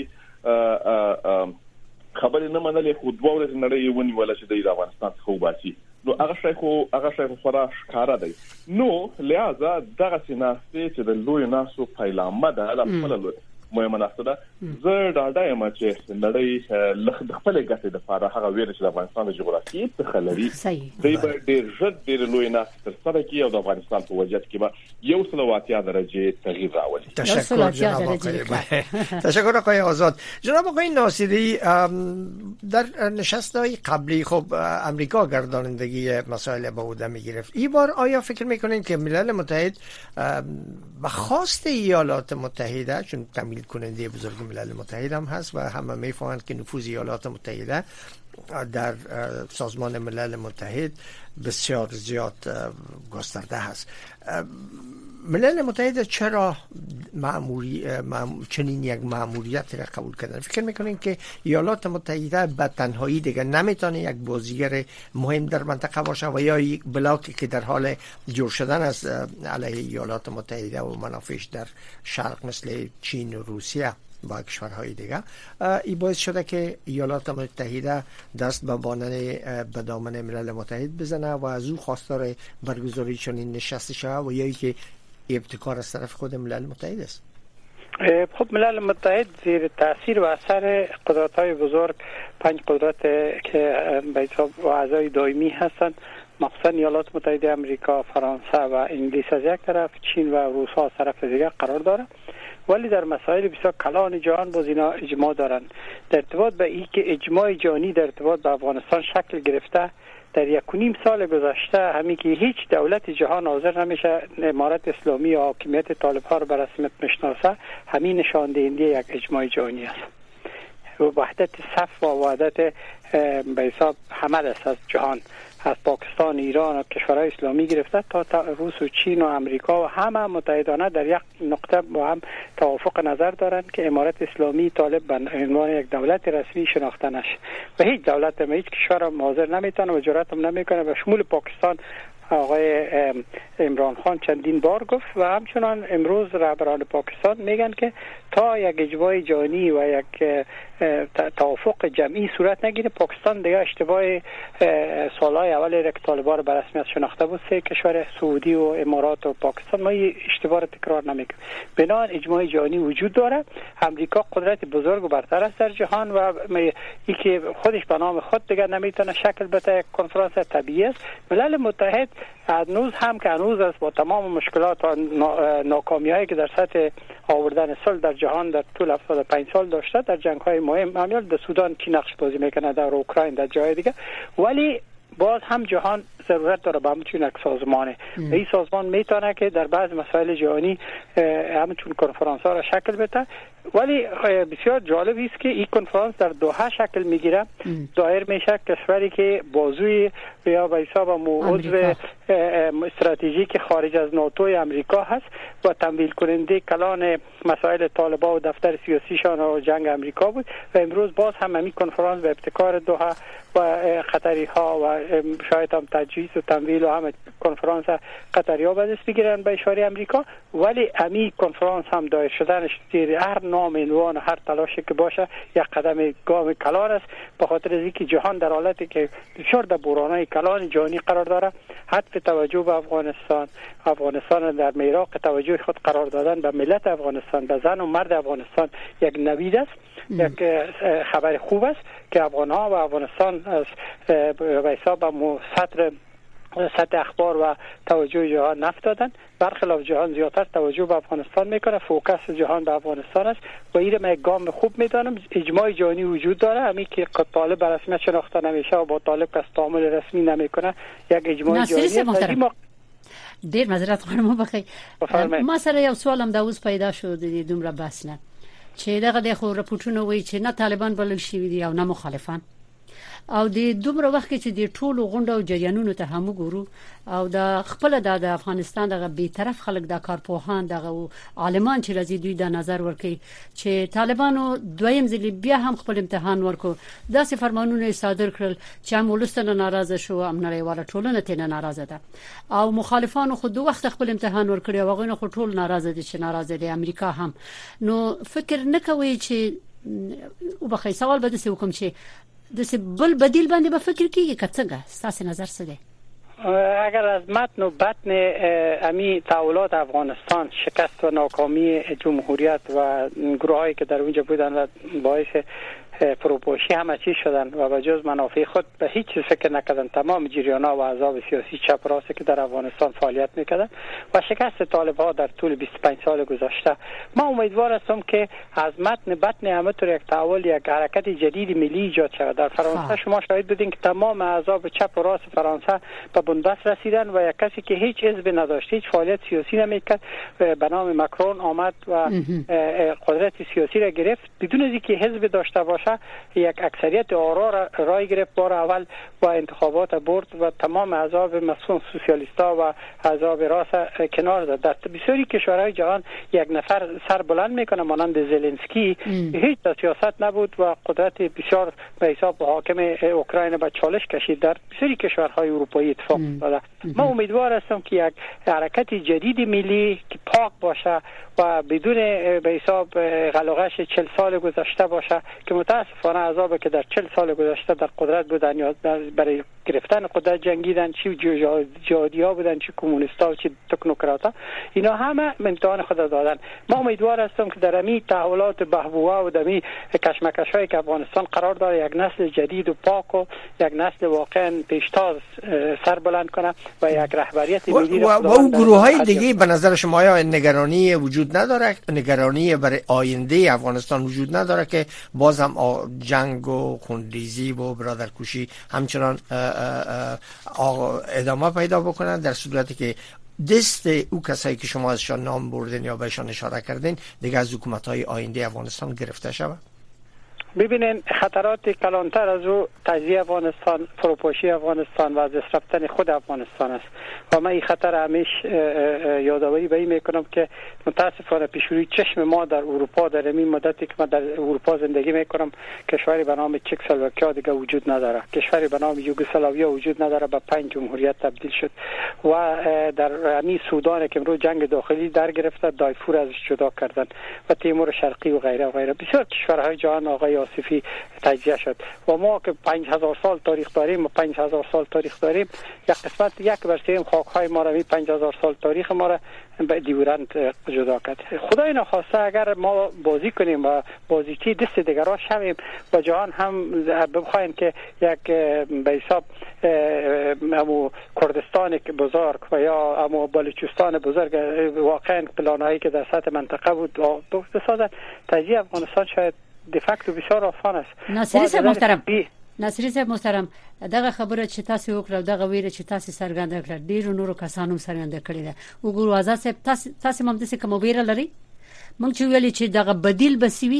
خبرې نه منلې خو دوه ورځې نړۍ ونیول چې د افغانستان خو باسي نو هغه شیخ خورا ښکارا دی نو لہذا دغه سیناسته چې د لوی ناسو پیلامه ده له خپل مهمه ناسته ده زه دا یم چې نړۍ لخ د خپل ګټې د لپاره هغه ویل چې د افغانستان د جغرافیې څخه لري دی به ډېر لوی ناسته تر سره کې او د افغانستان په وضعیت کې به 180 درجه تغییر راولي. تشکر آقای آزاد. جناب آقای ناصری در نشست‌های قبلی خب امریکا گردانندگی مسائل به عهده می‌گرفت. این بار آیا فکر می‌کنید که ملل متحد به خواست ایالات متحده چون تمویل کننده بزرگ ملل متحد هم هست و همه می‌فهمند که نفوذ ایالات متحده در سازمان ملل متحد بسیار زیاد گسترده هست ملل متحد چرا چنین یک مأموریت را قبول کردن فکر میکنین که ایالات متحده به تنهایی دیگه نمیتونه یک بازیگر مهم در منطقه باشه و یا یک بلاکی که در حال جور شدن از علیه ایالات متحده و منافعش در شرق مثل چین و روسیه با کشورهای دیگه این باعث شده که ایالات متحده دست به دامن ملل متحد بزنه و از او خواستار برگزاری چنین نشستی شود و یا که ابتکار از طرف خود ملل متحد است. خب ملل متحد زیر تاثیر و اثر قدرت‌های بزرگ 5 قدرت که به حساب اعضای دائمی هستند مخصوصا ایالات متحده آمریکا، فرانسه و انگلیس از یک طرف، چین و روس‌ها از طرف دیگر قرار داره ولی در مسائل بسیار کلان جهان باز اینا اجماع دارند. در ارتباط به این که اجماع جهانی در ارتباط به افغانستان شکل گرفته در 1.5 سال گذشته همین که هیچ دولت جهان حاضر نمیشه امارت اسلامی یا حاکمیت طالب ها رو به رسمیت بشناسه همین نشان دهنده یک اجماع جهانی است. وحدت صف و وحدت به حساب همه است از جهان از پاکستان، ایران و کشورهای اسلامی گرفته تا روس و چین و امریکا و همه متحدانه در یک نقطه با هم توافق نظر دارند که امارت اسلامی طالب به عنوان یک دولت رسمی شناخته نشه و هیچ دولت هم هیچ کشور هم حاضر نمیتونه و جرأت هم نمیکنه به شمول پاکستان آقای عمران خان چندین بار گفت و همچنان امروز رهبران پاکستان میگن که تا یک اجماع جهانی و یک توافق جمعی صورت نگیره پاکستان دیگه اشتباه سالهای اول که طالبان رو به رسمیت شناخته بود 3 کشور سعودی و امارات و پاکستان ما این اشتباه رو تکرار نمیکنیم. بنابراین اجماع جهانی وجود داره. امریکا قدرت بزرگ و برتر است در جهان و این که خودش به نام خود دیگه نمیتونه شکل بده یک کنفرانس طبیعی است. ملل متحد هنوز هم که هنوز است با تمام مشکلات و ناکامی‌هایی که در سطح آوردن صلح در جهان در طول 75 سال داشته در جنگ‌های مهم همین در سودان کی نقش بازی میکنه در اوکراین در جای دیگه ولی باز هم جهان ضرورت داره به همچون یک سازمانه این سازمان میتونه که در بعض مسائل جهانی همچون کنفرانس ها را شکل بده ولی بسیار جالب است که این کنفرانس در دوحه شکل میگیره دایر میشه کشوری که بازوی یا به حساب عضو استراتژیک خارج از ناتو امریکا هست و تمویل کننده کلان مسائل طالبان و دفتر سیاسیشان و جنگ امریکا بود و امروز باز هم همین کنفرانس به ابتکار دوحه و قطری ها و شاید هم تجهیز و تمویل و همه کنفرانس قطری ها به دست بگیرن به اشاره امریکا، ولی همین کنفرانس هم دایر شدنش زیر هر نام عنوان هر تلاشی که باشه یک قدم گام کلان است، به خاطر از اینکه جهان در حالتی که بسیار در بحران‌های کلان جهانی قرار داره. حتی توجه به افغانستان در میراق توجه خود قرار دادن به ملت افغانستان، به زن و مرد افغانستان یک نوید است، یک خبر خوب است که افغان‌ها و افغانستان از به حساب سطح اخبار و توجه جهان نفتادن، برخلاف جهان زیادتر توجه به افغانستان میکنه، فوکس جهان به افغانستان است و این یک گام خوب میدانم. اجماع جهانی وجود داره، همین که طالب به رسمیت شناخته نمیشه و با طالب کس تعامل رسمی نمیکنه، یک اجماع جهانی. ډیر معذرت خواهم بخیر. ما سره یو سوالم د اوس پیدا شو د دومره بحث نه چې دغه د خو رپورټونه وایي چې نه طالبان بلل شوی دي او نه مخالفان، او د دومره وخت چې د ټولو غونډو او جریانونو ته هم ګورو او د خپل د افغانستان دغه بی‌طرف خلک د کارپوهان دغه عالمان چې راځي دوی د نظر ورکړي چې طالبانو دویم ځل بیا هم خپل امتحان ورکو، داسې فرمانونه صادر کړل چې هم ولستانه ناراضه شو، هم نړیواله ټولنه ته ناراضه ده او مخالفانو خو دوه وخت خپل امتحان ورکړي او هغه خو ټول ناراضه دي چې ناراضه دي امریکا هم. نو فکر نکوي چې وبخې سوال به د حکومت چې د بل بدیل باندې به فکر کیږي که څنګه؟ تاسو نظر څه دی؟ اگر از متن و بطن امی تحولات افغانستان شکست و ناکامی جمهوریت و گروهایی که در اونجا بودن و باعث فروپاشی همه چی شدن و به جز منافع خود به هیچ چیز فکر نکردن، تمام جریان‌ها و احزاب سیاسی چپ راست که در افغانستان فعالیت میکردن و شکست طالب‌ها در طول 25 سال گذشته، ما امیدوار هستم که از متن بطن همینطور یک تحول، یک حرکت جدید ملی ایجاد شود. در فرانسه شما شاهد بودین که تمام احزاب چپ و راست فرانسه به بنبست رسیدن و یک کسی که هیچ حزب نداشت، هیچ فعالیت سیاسی نمیکرد، به نام ماکرون آمد و قدرت سیاسی را گرفت بدون از اینکه حزب داشته باشه، یک اکثریت آرا رای گرفت بار اول و انتخابات برد و تمام احزاب مسئول سوسیالیستا و احزاب راست کنار زد. در بسیاری کشورهای جهان یک نفر سر بلند میکنه مانند زلنسکی، هیچ سیاست نبود و قدرت بسیار به حساب حاکم اوکراین به چالش کشید. در بسیاری کشورهای اروپایی اتفاق افتاده. ما امیدوار هستم که یک حرکت جدید ملی که پاک باشه و بدون به حساب غلغش 40 سال گذشته باشه که متاسفانه احزابی که در 40 سال گذشته در قدرت بودن یا برای گرفتن قدرت جنگیدن، چی جهادی‌ها بودن، چی کمونیست‌ها، چی تکنوکرات‌ها، اینا همه امتحان خود دادن. ما امیدوار هستم که در همین تحولات بهبوها و در همین کشمکش‌هایی که افغانستان قرار داره یک نسل جدید و پاک و یک نسل واقعا پیشتاز سر بلند کنه و یک رهبریت ملی و اون گروه‌های دیگه به نظر شما آیا نگرانی وجود نداره؟ نگرانی برای آینده افغانستان وجود نداره که باز هم جنگ و خونریزی و برادرکشی همچنان ادامه پیدا بکنن در صورتی که دست او کسایی که شما ازشان نام بردین یا بهشان اشاره کردین دیگه از حکومت‌های آینده افغانستان گرفته شود؟ ببینین خطرات کلانتر از او تجزیه افغانستان، فروپاشی افغانستان و از دست رفتن خود افغانستان است و من این خطر همیش یادآوری به این میکنم که متاسفانه پیشروی چشم ما در اروپا در این مدتی که من در اروپا زندگی میکنم کشوری به نام چکسلواکیا دیگه وجود نداره، کشوری به نام یوگسلاویا وجود نداره، به 5 جمهوریت تبدیل شد و در همین سودان که امروز جنگ داخلی در گرفته دایفور ازش جدا کردن و تیمور شرقی و غیره و غیره. بسیار کشورهای جهان آقای آصفی تجزیه شد و ما که 5000 سال تاریخ داریم و 5000 سال تاریخ داریم، یک قسمت 1/3 خاک‌های ما را 5000 سال تاریخ ما را به دیورند جدا کرد. خدای نخواسته اگر ما بازی کنیم و بازیچی دست دیگران شویم و جهان هم بخوایم که یک به حساب امو کردستان بزرگ و یا امو بلوچستان بزرگ واقعا پلانهایی که در سطح منطقه بود بسازن، تجزیه افغانستان شاید د فکت بسیار آسان است. ناصری صاحب محترم دغه خبره چې تاسو وکړه دغه ویره چې تاسو سرګند کړل ډیر نورو کسانو سرګند کړی ده وګورو آزاد صاحب تاسو هم د څه کوم ویره لري؟ مونږ چې ویلي چې دغه بدیل بسوي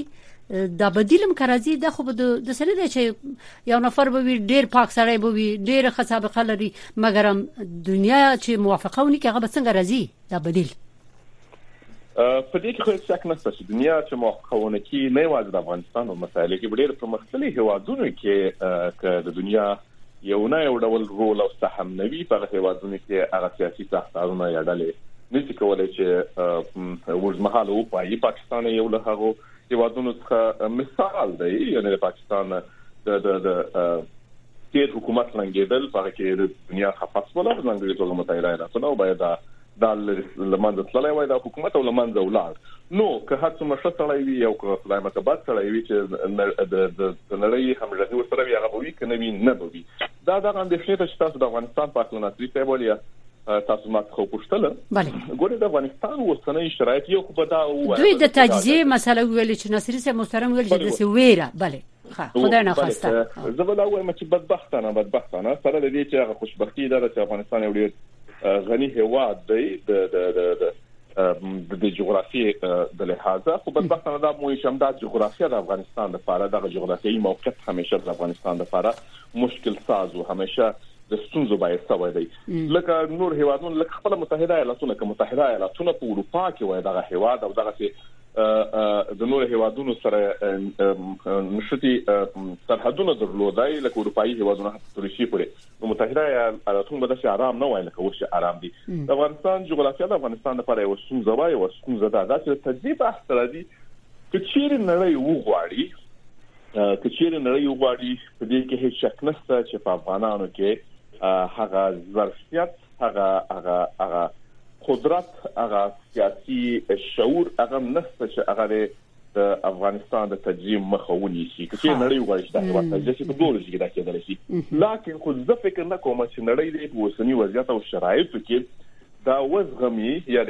دا بدیلم کراځي د خو د سره د چې یو نفر به ډیر پاک سړی به ډیر خصابه لري مګر دنیا چې موافقه ونی کې هغه څنګه راځي دا بدیل په دې کې خو څنګه نشته چې دنیا چې موافقه ونه کې نه واځي د افغانستان او مسایل کې ډیر په مختلفو هیوادونو کې د دنیا یو نه یو ډول رول او سهم نوي په هیوادونو کې هغه سیاسي ساختارونه یا ډلې نشي کولای چې ورزمحاله او پاکستان یو له هغه هیوادونو څخه مثال دی یعنی د پاکستان د تیر حکومت لنګیدل په کې د دنیا خاص ولا ځانګړي توګه متحده ایالاتونه او باید د لمنځه تللی وای د حکومت او لمنځه ولاړ نو که هڅه مشه سړی وي او که خدای مکبات سړی وي چې د نړۍ همغږي ورسره وي هغه وي کنه نه وي دا د اندېښنې چې تاسو د افغانستان په اړه نظر پیولیا تاسو ما خو پوښتنه ګوره د افغانستان اوسنۍ شرایط یو خو دا دوی د تجزیه مسله ویل چې ناصری صاحب محترم ویل چې د سویره بله خدای نه خواسته زه ولا وایم چې بدبختانه سره د دې چې هغه خوشبختی ده چې افغانستان یو ډیر غني هیواد دی د جغرافیې د لحاظه خو بدبختانه دا مو شمدا جغرافیه د افغانستان لپاره د جغرافیایي موقعیت همیشه د افغانستان لپاره مشکل ساز او همیشه د ستونزو باید سوي دی لکه نور هیوادونو لکه خپل متحده ایالاتونه کې متحده ایالاتونه په اروپا کې وای دغه هیواد او دغه د نور هیوادونو سره نشتی سرحدونه درلودای لکه اروپאי هیوادونه تر شي پورې متحده ایالاتونه به د آرام نه وای لکه وش آرام دي د افغانستان جغرافیه د افغانستان لپاره یو ستونزه وای او ستونزه ده چې تجربه احترازي کچیر نړۍ وغواړي کچیر نړۍ وغواړي په دې کې هیڅ شک نشته چې په افغانانو کې هغه ظرفیت هغه قدرت هغه سیاسي شعور هغه نشته چې هغه د افغانستان د تجربه مخاوني شي چې نړۍ وغواړي دا هیواد چې په ډول کې دا کېدل شي لکه خو زه فکر نه کوم چې نړۍ د اوسنی وضعیت او شرایطو کې دا وزغمي یا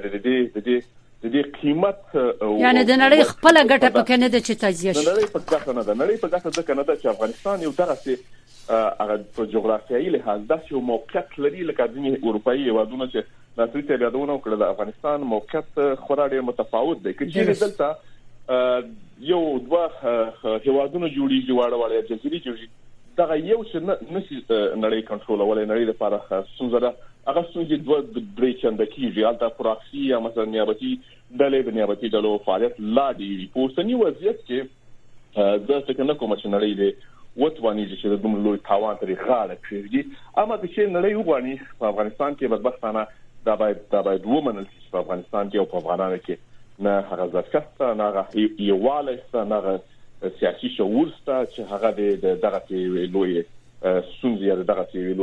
د دې قیمت یعنی د نړۍ خپل ګټه پکې نه د چې تجزیه شي نړۍ په ګټه نه ده نړۍ په ګټه ځکه نه ده چې افغانستان یو دغه هغه په جغرافیایي لحاظ د یو موقعیت لري لکه د اروپאי هیوادونو چې ناصری ته یادونه وکړه د افغانستان موقعیت خورا ډېر متفاوت دی چې دلته یو دوه هیوادونو جوړیږي واړه جزیرې جوړیږي دا یو څه نشي نړۍ کنټرول ولې نړۍ لپاره څنګه هغه څنګه دوه درې چنده کیږي البته پراکسی یا مثلا نیابتي ډلې د نیابتي ډلو فعالیت لا دی په اوسنی وضعیت کې د څنګه کوم چې نړۍ دی وټوانی چې د دومره لوی تاوان ترې غاړه کړی اما چې نړۍ وګڼي په افغانستان کې بدبختانه دا باید ومنل شي په افغانستان کې او په افغانانو کې نه هغه ځکه نه هغه یواله نه هغه سیاسي شعور ستا چې هغه د دغه لوی سونځي دغه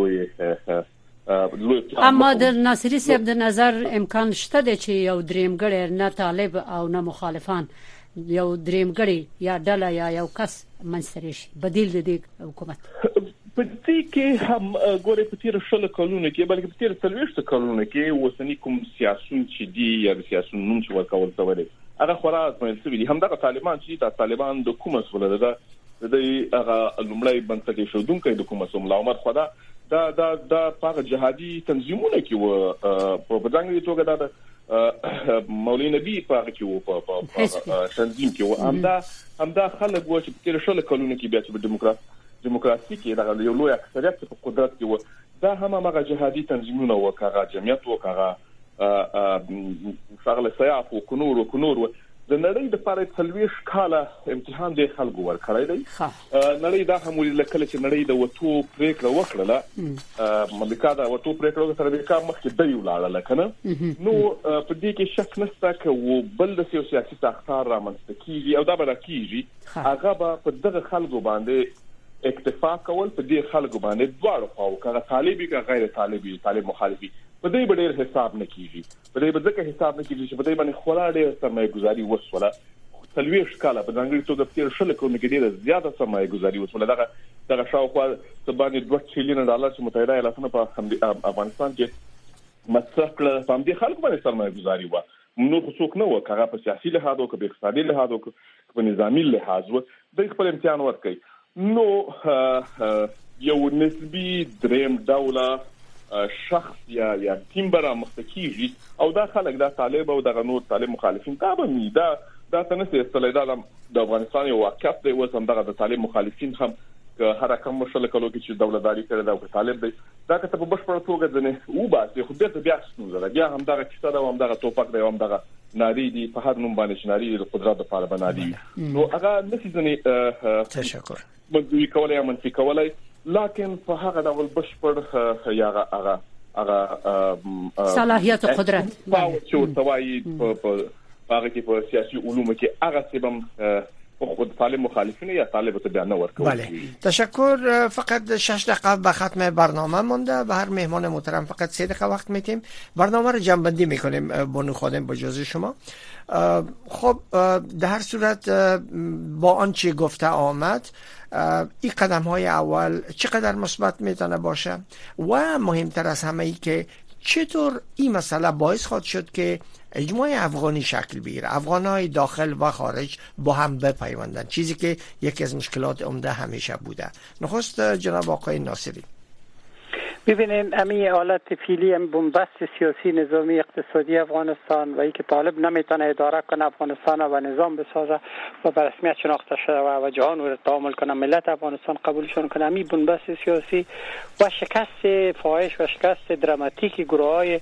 لوی اما د ناصری صاحب د نظر امکان شته چې یو دریمګړی نه طالب او نه مخالفان یو دریمګړی یا ډله یا یو کس منځري شي بدیل د دې حکومت په دې کې هم ګورې په تیر شل کلونو کې بلکې په تیر 30 کلونو کې وسنی کوم سیاسيون چې دي یا سیاسيون نوم چې ورکول شوی هغه خورا مېلسوي دي هم دغه طالبان چې د طالبان د کومه سولره ده د هغه لومړی بنسټ شودونکو د کومه سوم عمر خدا دا په جهادي تنظیمونه کې و په ځانګړي توګه دا مولوی نبی په کې و په تنظیم کې و همدا خلک و چې په تیر شل کلونو کې بیا چې دیموکراسي کې دا یو لوی اکثریت په قدرت کې و دا هم هغه جهادي تنظیمونه و کاغه جمعیت و کاغه شغله سیاف و کنور د نړۍ د پاره تلويش کاله امتحان دی خلکو ورکړی دی نړۍ دا هم ولې کله چې نړۍ د وټو پریکړه وکړه امریکا دا وټو پریکړه سره د کار مخکې دی ولاړه کنه نو په دې کې شک نشته چې بل د سیاسي ساختار رامنځته کیږي او دا به راکیږي هغه په دغه خلکو باندې اکتفا کول په دې خلکو باندې دواړو خواو کړه طالبي کا غیر طالبي طالب مخالفي په دې ډېر حساب نه کیږي په دې ځکه حساب نه کیږي چې په دې باندې خورا ډېر سرمایه گذاري وسوله تلويش کاله په ځانګړي توګه په تیر شل کلونو کې ډېر زیاته سرمایه گذاري وسوله دغه شاوخوا تبانې $2 تریلیون چې متحده ایالاتونه په افغانستان کې مصرف کړل په دې خلکو باندې سرمایه گذاري و نو څوک نه و کاغه په سیاسي لحاظ او په اقتصادي لحاظ او په نظامی لحاظ و د خپل امتحان ورکړي نو یو نسبی دریم دوله شخص یا ټیم برا مستکیږي او دا خلک دا طالب او د نور طالب مخالفین دا به دا دا تنسي استلیدا د افغانستان یو واقعیت دی اوس هم دغه د طالب مخالفین هم که هر رقم مشله کلو کې چې دولتداري کړې دا طالب دی دا که په بشپړ توګه ځنه و باسي خو بیا ستونزه بیا هم دغه کیسه دا هم دغه توپک دی هم دغه ناری دی په هر نوم باندې ناری د قدرت لپاره بنادي نو هغه نشي ځنه تشکر منځوي کولای یا منفي کولای لکن په هغه ډول بشپړ یا هغه صلاحیت او قدرت چې ورتوي په هغه کې په سیاسي علومو کې هغه سبب خود طالب مخالفین یا طالب ته بیان ورکوي. بله تشکر. فقط 6 دقیقه به ختم برنامه مونده. به هر مهمان محترم فقط 3 دقیقه وقت میتیم. برنامه رو جمع بندی میکنیم بانو خادم با اجازه شما. خب در هر صورت با آنچه گفته آمد این قدم های اول چقدر مثبت میتونه باشه و مهمتر از همه ای که چطور این مسئله باعث خواهد شد که اجماع افغانی شکل بگیره، افغانای داخل و خارج با هم بپیوندن، چیزی که یکی از مشکلات عمده همیشه بوده. نخست جناب آقای ناصری. ببینید همین حالت فعلی بنبست سیاسی نظامی اقتصادی افغانستان و اینکه طالب نمیتونه اداره کنه افغانستان و نظام بسازه و به رسمیت شناخته شده و جهان رو تعامل کنه، ملت افغانستان قبولشون کنه، همین بنبست سیاسی و شکست فاحش و شکست دراماتیک گروه‌های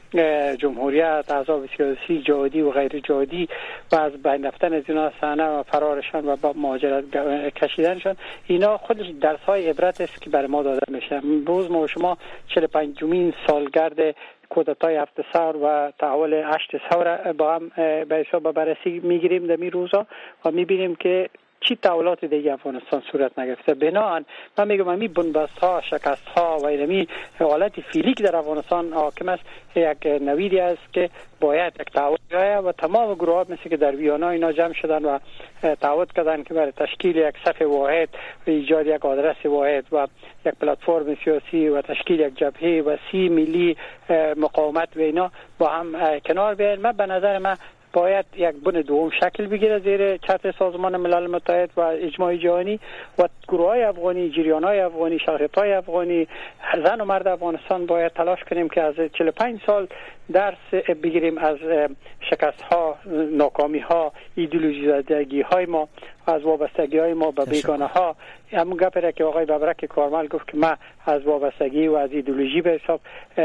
جمهوریت، احزاب سیاسی جهادی و غیر جهادی و از بین رفتن از اینا صحنه و فرارشان و با مهاجرت کشیدنشان، اینا خودش درس‌های عبرت است که برای ما داده میشه. امروز ما شما 45مین سالگرد کودتای 7 سال و تحول 8 سال با هم به حساب بررسی میگیریم در این روزا و میبینیم که چی تحولات دیگه افغانستان صورت نگرفته. بنابراین من میگم همین بنبست ها، شکست ها و همین حالت فعلی که در افغانستان حاکم است یک نویدی است که باید یک تعهد و تمام گروه ها مثل که در ویانا اینا جمع شدن و تعهد کردن که برای تشکیل یک صف واحد و ایجاد یک آدرس واحد و یک پلتفرم سیاسی و تشکیل یک جبهه وسیع ملی مقاومت و اینا با هم کنار بیاین. من به نظر من باید یک بن دوم شکل بگیره زیر چتر سازمان ملل متحد و اجماع جهانی و گروه‌های افغانی، جریان‌های افغانی، شخصیت‌های افغانی، زن و مرد افغانستان باید تلاش کنیم که از 45 سال درس بگیریم از شکست‌ها، ناکامی‌ها، ایدئولوژی زدگی‌های ما، از وابستگی‌های ما به بیگانه‌ها. همون گپی که آقای ببرک کارمل گفت که من از وابستگی و از ایدئولوژی به حساب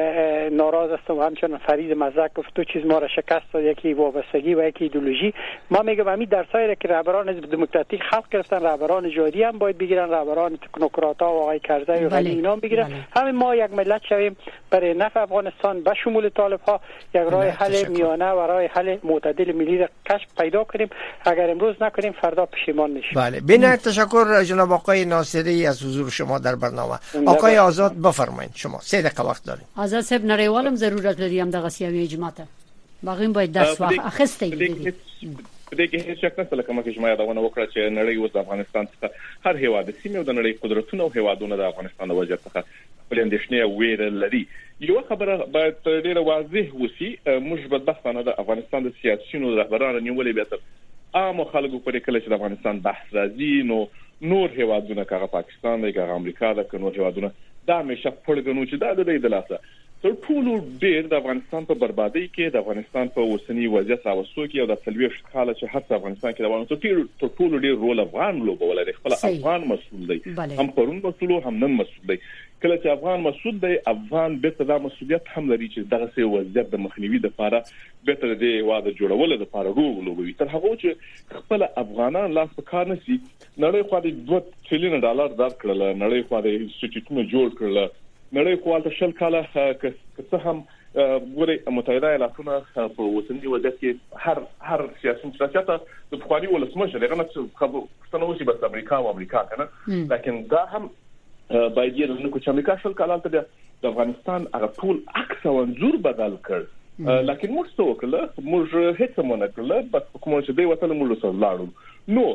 ناراض هستم و همچنین فرید مزدک گفت دو چیز ما را شکست داد، یکی وابستگی و یکی ایدئولوژی. ما میگم همین درسایی که رهبران حزب دموکراتیک خلق گرفتن، رهبران جهادی هم باید بگیرن، رهبران تکنوکرات‌ها و آقای کرزی و اینا بگیرن. همین ما یک ملت شویم برای نفع افغانستان به شمول طالب‌ها یک راه حل میانه و راه حل معتدل ملی را کشف پیدا کنیم. اگر امروز نکنیم فردا پشیمان میشیم. بله، بنهایت تشکر جناب آقای ناصری از حضور شما در برنامه. آقای آزاد بفرمایید، شما 3 دقیقه وقت دارید. آزاد صاحب نړیوالم ضرورت لري هم دغه سیاوي اجماع ته باغیم باید درس واخ اخستې دي. دغه هیڅ شک نشته لکه مکه جمعه داونه وکړه چې نړۍ اوس د افغانستان څخه هر هیواد سیمه او د نړۍ قدرتونه او هیوادونه د افغانستان د وضعیت څخه خپل اندېښنې ویره لري. یو خبره باید ډیره واضح وسی، موږ بدبختانه د افغانستان د سیاسيونو رهبرانو نیولې بیا تر عام خلکو پرې کله چې د افغانستان بحث راځي نو نور هیوادونه کغه پاکستان دی کغه امریکا دا نور هیوادونه دا همیشه پړګنو چې دا د دې دلاسه تر ټولو ډیر د افغانستان په بربادي کې د افغانستان په اوسنی وضعیت او سوکي او د تلويش حاله چې هر افغانستان کې د افغانستان تر ټولو ډیر رول افغان لوبول دی، خپل افغان مسؤل دی، هم پرون مسؤل هم نن مسؤل دی. کله چې افغان مسؤل دی افغان به ته مسؤلیت هم لري چې دغه سي وضعیت د مخنیوي لپاره به ته د واده جوړول لپاره رول لوبوي. تر هغه چې خپل افغانان لاس په کار نشي، نړۍ خو د $2 تریلیون درکړل، نړۍ خو د انسټیټیوټونو جوړ کړل، نړۍ خو د شل کاله که هم ګوري متحده ایالاتونه په وسنی وضعیت کې هر سیاسي سیاست د بخاري ولسمشر هغه څه څنګه بس امریکا او امریکا کنه، لیکن دا هم باید یې نو چې امریکا شل کاله ته د افغانستان هغه ټول عکس او انځور بدل کړ، لیکن موږ څه وکړل؟ موږ هیڅ نه کړل، بس کوم چې دی وته موږ سره لاړو. نو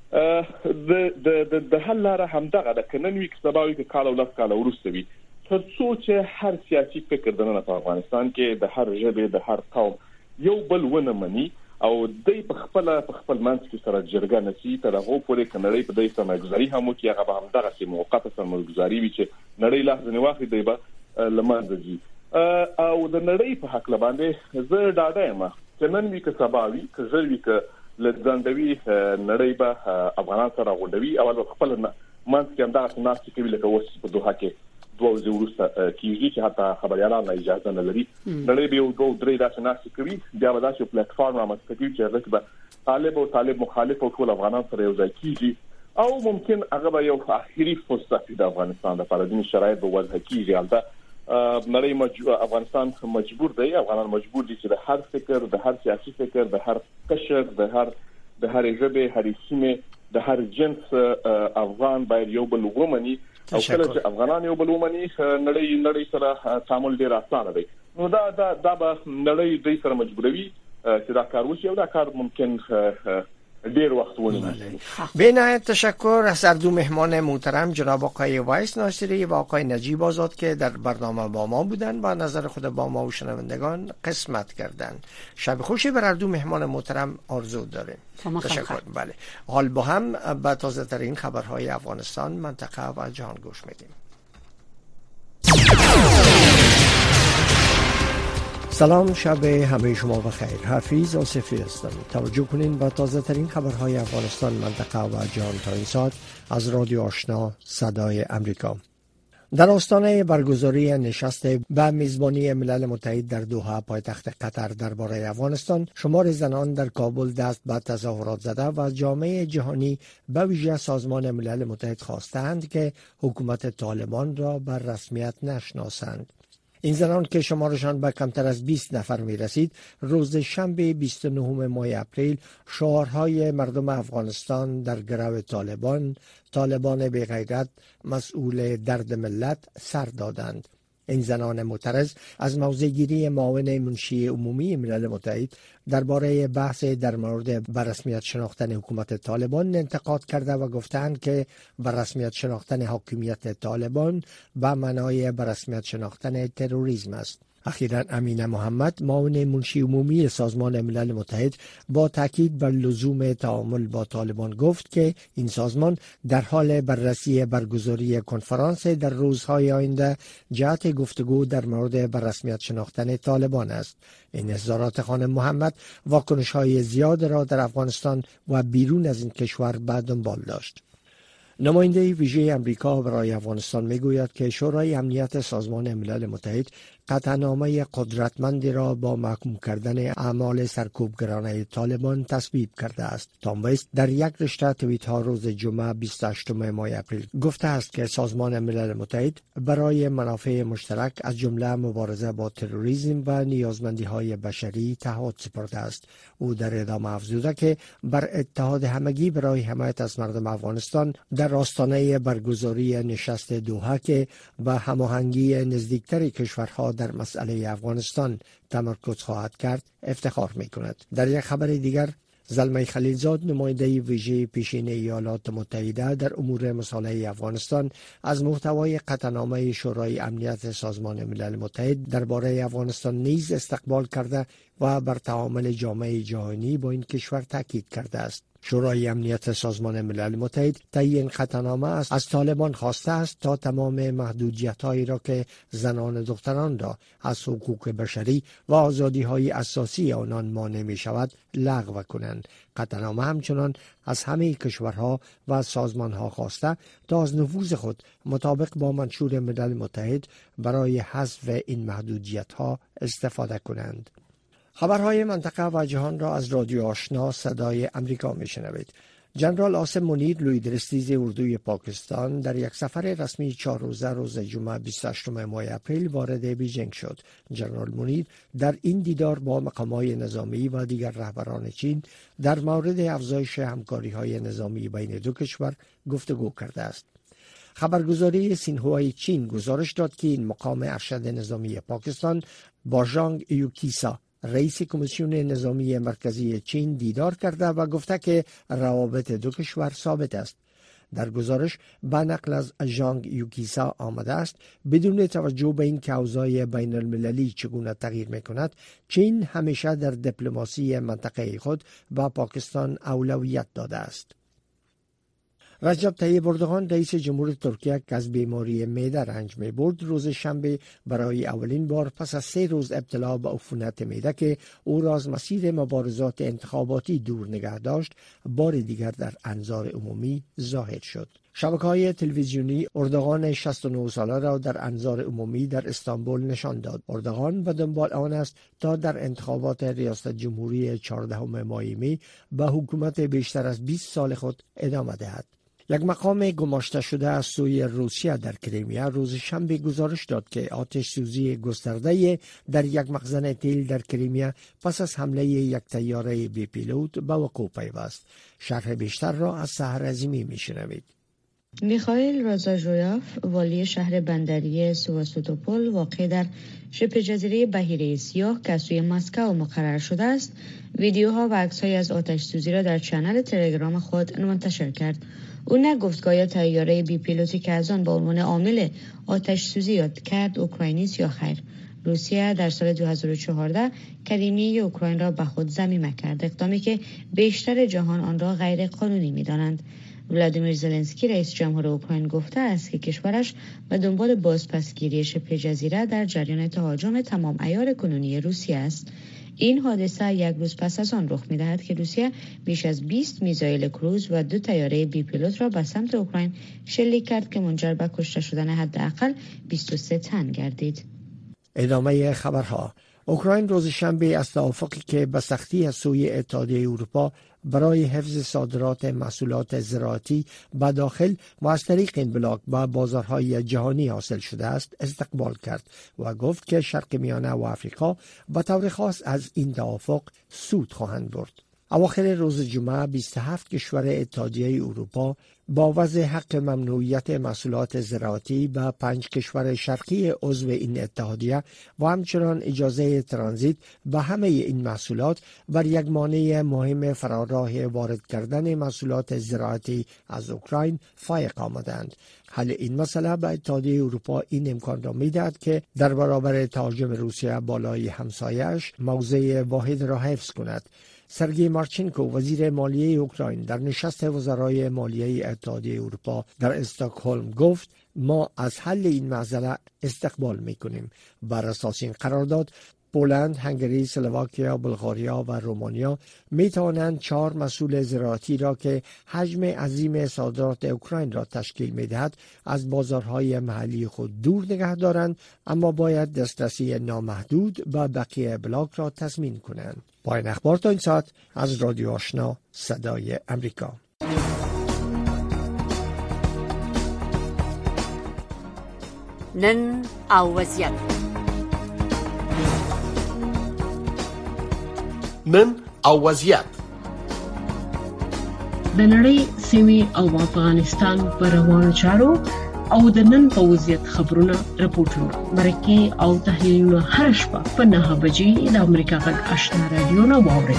د حل لاره هم دغه د کننوي کسباوي کې کال او لاس کال ورسته وي ترڅو چې هر سیاسي فکر د نن په افغانستان کې د هر ژبه د هر قوم یو بل ونه مني او د خپل منځ کې سره جرګه نشي تر هغه پورې کنړې په دې سمګزاري هم کې هغه به هم دغه سي موقته سمګزاري وي چې نړۍ لحظه نه واخلي دی به لمانځي او د نړۍ په حق لباندې زه ډاډه یم چې نن وی که سباوي که زوی که لځندوي نړۍ به افغانان سره غونډوي او خپل منځ کې همدا ناس کوي لکه اوس په دوحه کې دوه ورځې وروسته کیږي چې حتی خبريالان اجازه نه لري نړۍ به یو دوه درې داسې ناس کوي بیا به داسې پلیټ فارم رامنځته کوي چې هغه طالب او طالب مخالف او ټول افغانان سره یو ځای کیږي او ممکن هغه به یو اخیری فرصت د افغانستان لپاره د شرایط په وضع کیږي البته نړۍ افغانستان مجبور دی افغانان مجبور دي چې د هر فکر د هر سیاسي فکر د هر قشر د هر ژبه هر سیمه د هر جنس افغان باید یو بل ومني او کله چې افغانان یو بل ومني نړۍ سره تعامل ډیر اسانه دی نو دا به نړۍ دوی سره مجبوروي چې دا کار وشي او دا کار ممکن دیر وقت ونیسه. به نهایت تشکر از هر دو مهمان محترم جناب آقای وایس ناصری و آقای نجیب آزاد که در برنامه با ما بودن و نظر خود با ما و شنوندگان قسمت کردند. شب خوشی بر هر دو مهمان محترم آرزو داریم. تشکر. بله. حال با هم به تازه ترین خبرهای افغانستان، منطقه و جهان گوش میدیم. سلام، شب همه شما بخیر. حفیظ آصفی هستم. توجه کنین به تازه ترین خبرهای افغانستان، منطقه و جهان تا این ساعت از رادیو آشنا صدای امریکا. در آستانه برگزاری نشست به میزبانی ملل متحد در دوحه پایتخت قطر درباره افغانستان، شمار زنان در کابل دست به تظاهرات زده و جامعه جهانی به ویژه سازمان ملل متحد خواستند که حکومت طالبان را بر رسمیت نشناسند. این زنان که شمارشان به کمتر از 20 نفر می رسید، روز شنبه 29 ماه اپریل شعارهای مردم افغانستان در گرو طالبان بی غیرت مسئول درد ملت سر دادند. این زنان معترض از موضع‌گیری معاون منشی عمومی ملل متحد درباره بحث در مورد بررسمیت شناختن حکومت طالبان انتقاد کرده و گفتند که بررسمیت شناختن حاکمیت طالبان به معنای بررسمیت شناختن تروریسم است. اخیراً امینه محمد معاون منشی عمومی سازمان ملل متحد با تاکید بر لزوم تعامل با طالبان گفت که این سازمان در حال بررسی برگزاری کنفرانس در روزهای آینده جهت گفتگو در مورد بررسمیت شناختن طالبان است. این اظهارات خانم محمد واکنش‌های زیاد را در افغانستان و بیرون از این کشور به دنبال داشت. نماینده ویژه امریکا برای افغانستان میگوید که شورای امنیت سازمان ملل متحد قطعنامه قدرتمندی را با محکوم کردن اعمال سرکوبگرانه طالبان تصویب کرده است. تام ویست در یک رشته توییت ها روز جمعه 28 ماه اپریل گفته است که سازمان ملل متحد برای منافع مشترک از جمله مبارزه با تروریسم و نیازمندی های بشری تعهد سپرده است. او در ادامه افزوده که بر اتحاد همگی برای حمایت از مردم افغانستان در آستانه برگزاری نشست دوحه که به هماهنگی نزدیکتر کشورها در مسئله افغانستان تمرکز خواهد کرد افتخار می‌کند. در یک خبر دیگر، زلمه خلیلزاد نماینده ویژه پیشین ایالات متحده در امور مصالحه افغانستان از محتوای قطعنامه شورای امنیت سازمان ملل متحد درباره افغانستان نیز استقبال کرده و بر تعامل جامعه جهانی با این کشور تاکید کرده است. شورای امنیت سازمان ملل متحد طی این قطعنامه از طالبان خواسته است تا تمام محدودیت‌هایی را که زنان و دختران را از حقوق بشری و آزادی‌های اساسی آنان مانع می‌شود لغو کنند. قطعنامه همچنان از همه کشورها و سازمان‌ها خواسته تا از نفوذ خود مطابق با منشور ملل متحد برای حذف این محدودیت‌ها استفاده کنند. خبرهای منطقه و جهان را از رادیو آشنا صدای امریکا میشنوید. جنرال عاصم منیر لویدرستیز اردوی پاکستان در یک سفر رسمی 4 روزه روز جمعه 28 ماه اپریل وارد بیجینگ شد. جنرال منیر در این دیدار با مقامات نظامی و دیگر رهبران چین در مورد افزایش همکاری‌های نظامی بین دو کشور گفتگو کرده است. خبرگزاری سینهوای چین گزارش داد که این مقام ارشد نظامی پاکستان با ژانگ یوکیسا رئیس کمیسیون نظامی مرکزی چین دیدار کرده و گفته که روابط دو کشور ثابت است. در گزارش به نقل از ژانگ یوکیسا آمده است بدون توجه به این که اوضاع بین المللی چگونه تغییر میکند، چین همیشه در دیپلماسی منطقه خود به پاکستان اولویت داده است. رجب طیب اردوغان رئیس جمهور ترکیه که از بیماری معده رنج می‌برد روز شنبه برای اولین بار پس از 3 روز ابتلا به عفونت معده که او را از مسیر مبارزات انتخاباتی دور نگه داشت بار دیگر در انظار عمومی ظاهر شد. شبکه‌های تلویزیونی اردوغان 69 ساله را در انظار عمومی در استانبول نشان داد. اردوغان به دنبال آن است تا در انتخابات ریاست جمهوری 14 ماه می به حکومت بیشتر از 20 سال خود ادامه دهد. یک مقام گماشته شده از سوی روسیه در کریمیا روز شنبه گزارش داد که آتش سوزی گسترده در یک مخزن تیل در کریمیا پس از حمله یک طیاره بی پیلوت به وقوع پیوست. شرح بیشتر را از سحر عظیمی میشنوید. میخائیل رازاژویاف، والی شهر بندری سواستوپول واقع در شبه جزیره بحیره سیاه که سوی مسکو مقرر شده است، ویدیوها و عکس‌های از آتش سوزی را در کانال تلگرام خود منتشر کرد. او نگفت که آیا طیاره بی پیلوتی که از آن با عنوان عامل آتش سوزی یاد کرد اوکراینی است یا خیر. روسیه در سال 2014 کریمیه اوکراین را به خود ضمیمه کرد، اقدامی که بیشتر جهان آن را غیر قانونی می‌دانند. ولادیمیر زلنسکی رئیس جمهور اوکراین گفته است که کشورش به دنبال بازپسگیری شبه جزیره در جریان تهاجم تمام عیار کنونی روسیه است. این حادثه یک روز پس از آن رخ می‌دهد که روسیه بیش از 20 میزایل کروز و 2 طیاره بی پیلوت را به سمت اوکراین شلیک کرد که منجر به کشته شدن حداقل 23 تن گردید. ادامه خبرها. اوکراین روز شنبه از توافقی که به سختی از سوی اتحادیه اروپا برای حفظ صادرات محصولات زراعتی به داخل و از طریق این بلاک به بازارهای جهانی حاصل شده است استقبال کرد و گفت که شرق میانه و آفریقا به طور خاص از این توافق سود خواهند برد. اواخر روز جمعه 27 کشور اتحادیه اروپا با وضع حق ممنوعیت محصولات زراعتی به 5 کشور شرقی عضو این اتحادیه و همچنان اجازه ترانزیت به همه این محصولات بر یک مانع مهم فراراه وارد کردن محصولات زراعتی از اوکراین فائق آمدند. حل این مسئله به اتحادیه اروپا این امکان را می‌دهد که در برابر تهاجم روسیه بالای همسایه‌اش موضع واحد را حفظ کند. سرگئی مارچنکو وزیر مالیه اوکراین در نشست وزرای مالیه اتحادیه اروپا در استکهلم گفت ما از حل این مسئله استقبال می‌کنیم. بر اساس این قرارداد پولند، هنگری، اسلواکیا، بلغاریا و رومانیا می توانند 4 محصول زراعتی را که حجم عظیم صادرات اوکراین را تشکیل می دهد از بازارهای محلی خود دور نگه دارند، اما باید دسترسی نامحدود به بقیه بلاک را تضمین کنند. پایان اخبار تا این ساعت از رادیو آشنا صدای امریکا. نن او وضعیت. نن او وضعیت. د نړۍ سیمې او افغانستان پر روانو چارو او د نن په وضعیت خبرونه راپورټونه مرکه او تحلیلونه هر شپه په 9 بجې د امریکا غږ آشنا رادیو نه واورئ.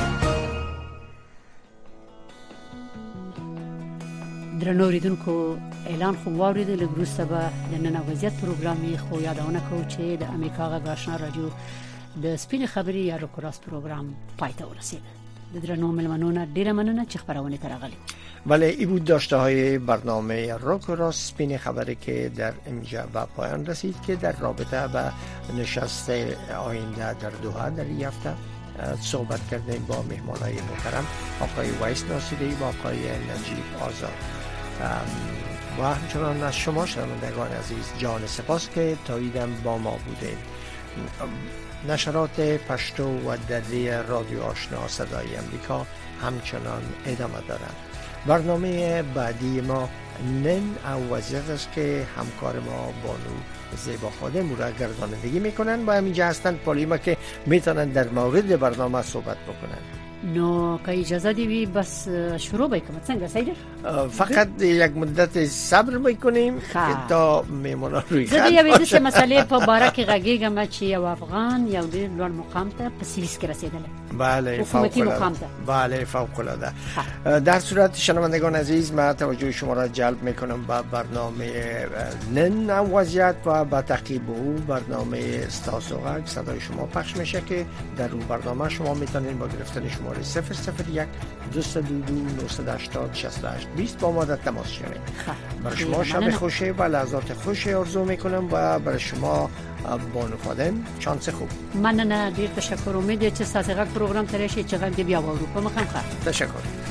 درنو ریدونکو اعلان خو واوریدل وروسته به د نن وضعیت پروګرامي خو یادونه کوم چې د امریکا غږ آشنا رادیو د سپین خبري یا روکراس پروګرام پایته ورسید. د درنو ملمنونه ډیره مننه چې خبرونه ترغلي. بله این بود داشته های برنامه روکراس سپین خبری که در اینجا به پایان رسید که در رابطه به نشست آینده در دوحه در این هفته صحبت کردیم با مهمانای محترم آقای ویس ناصری و آقای نجیب آزاد و همچنان از شما شنوندگان عزیز جان سپاس که تاییدم با ما بودید. نشرات پشتو و دری رادیو آشنا صدای امریکا همچنان ادامه دارد. برنامه بعدی ما نن او وضعیت است که همکار ما بانو زیبا خادم را گردانندگی میکنن و همینجا هستند پالی ما که میتونن در مورد برنامه صحبت بکنن. نو که اجازه دیوی بس شروع بکنم څنګه سیدر؟ فقط یک مدت صبر میکنیم که تا میمونا روی خط باشن. زده یوی مسئله پا باره که غگیگم چی یو افغان یو دیر لون مقام تا پسیویس که رسیدله. بله حکومتی مقام تا. بله فوق العاده. در صورت شنوندگان عزیز من توجه شما را جلب میکنم به برنامه نن او وضعیت و با تعقیب او برنامه استاسوغک صدای شما پخش میشه که در اون برنامه شما میتونین با گرفتن شماره شماره 001 222 980 68 20 با ما در تماس شوید. برای شما شب خوشی و لحظات خوشی آرزو میکنم و برای شما بانو خادم چانس خوب. من نه ډیر تشکر، امید چې تاسو غږ پروګرام ترې شي چې غږ دی بیا وورو په مخه. تشکر.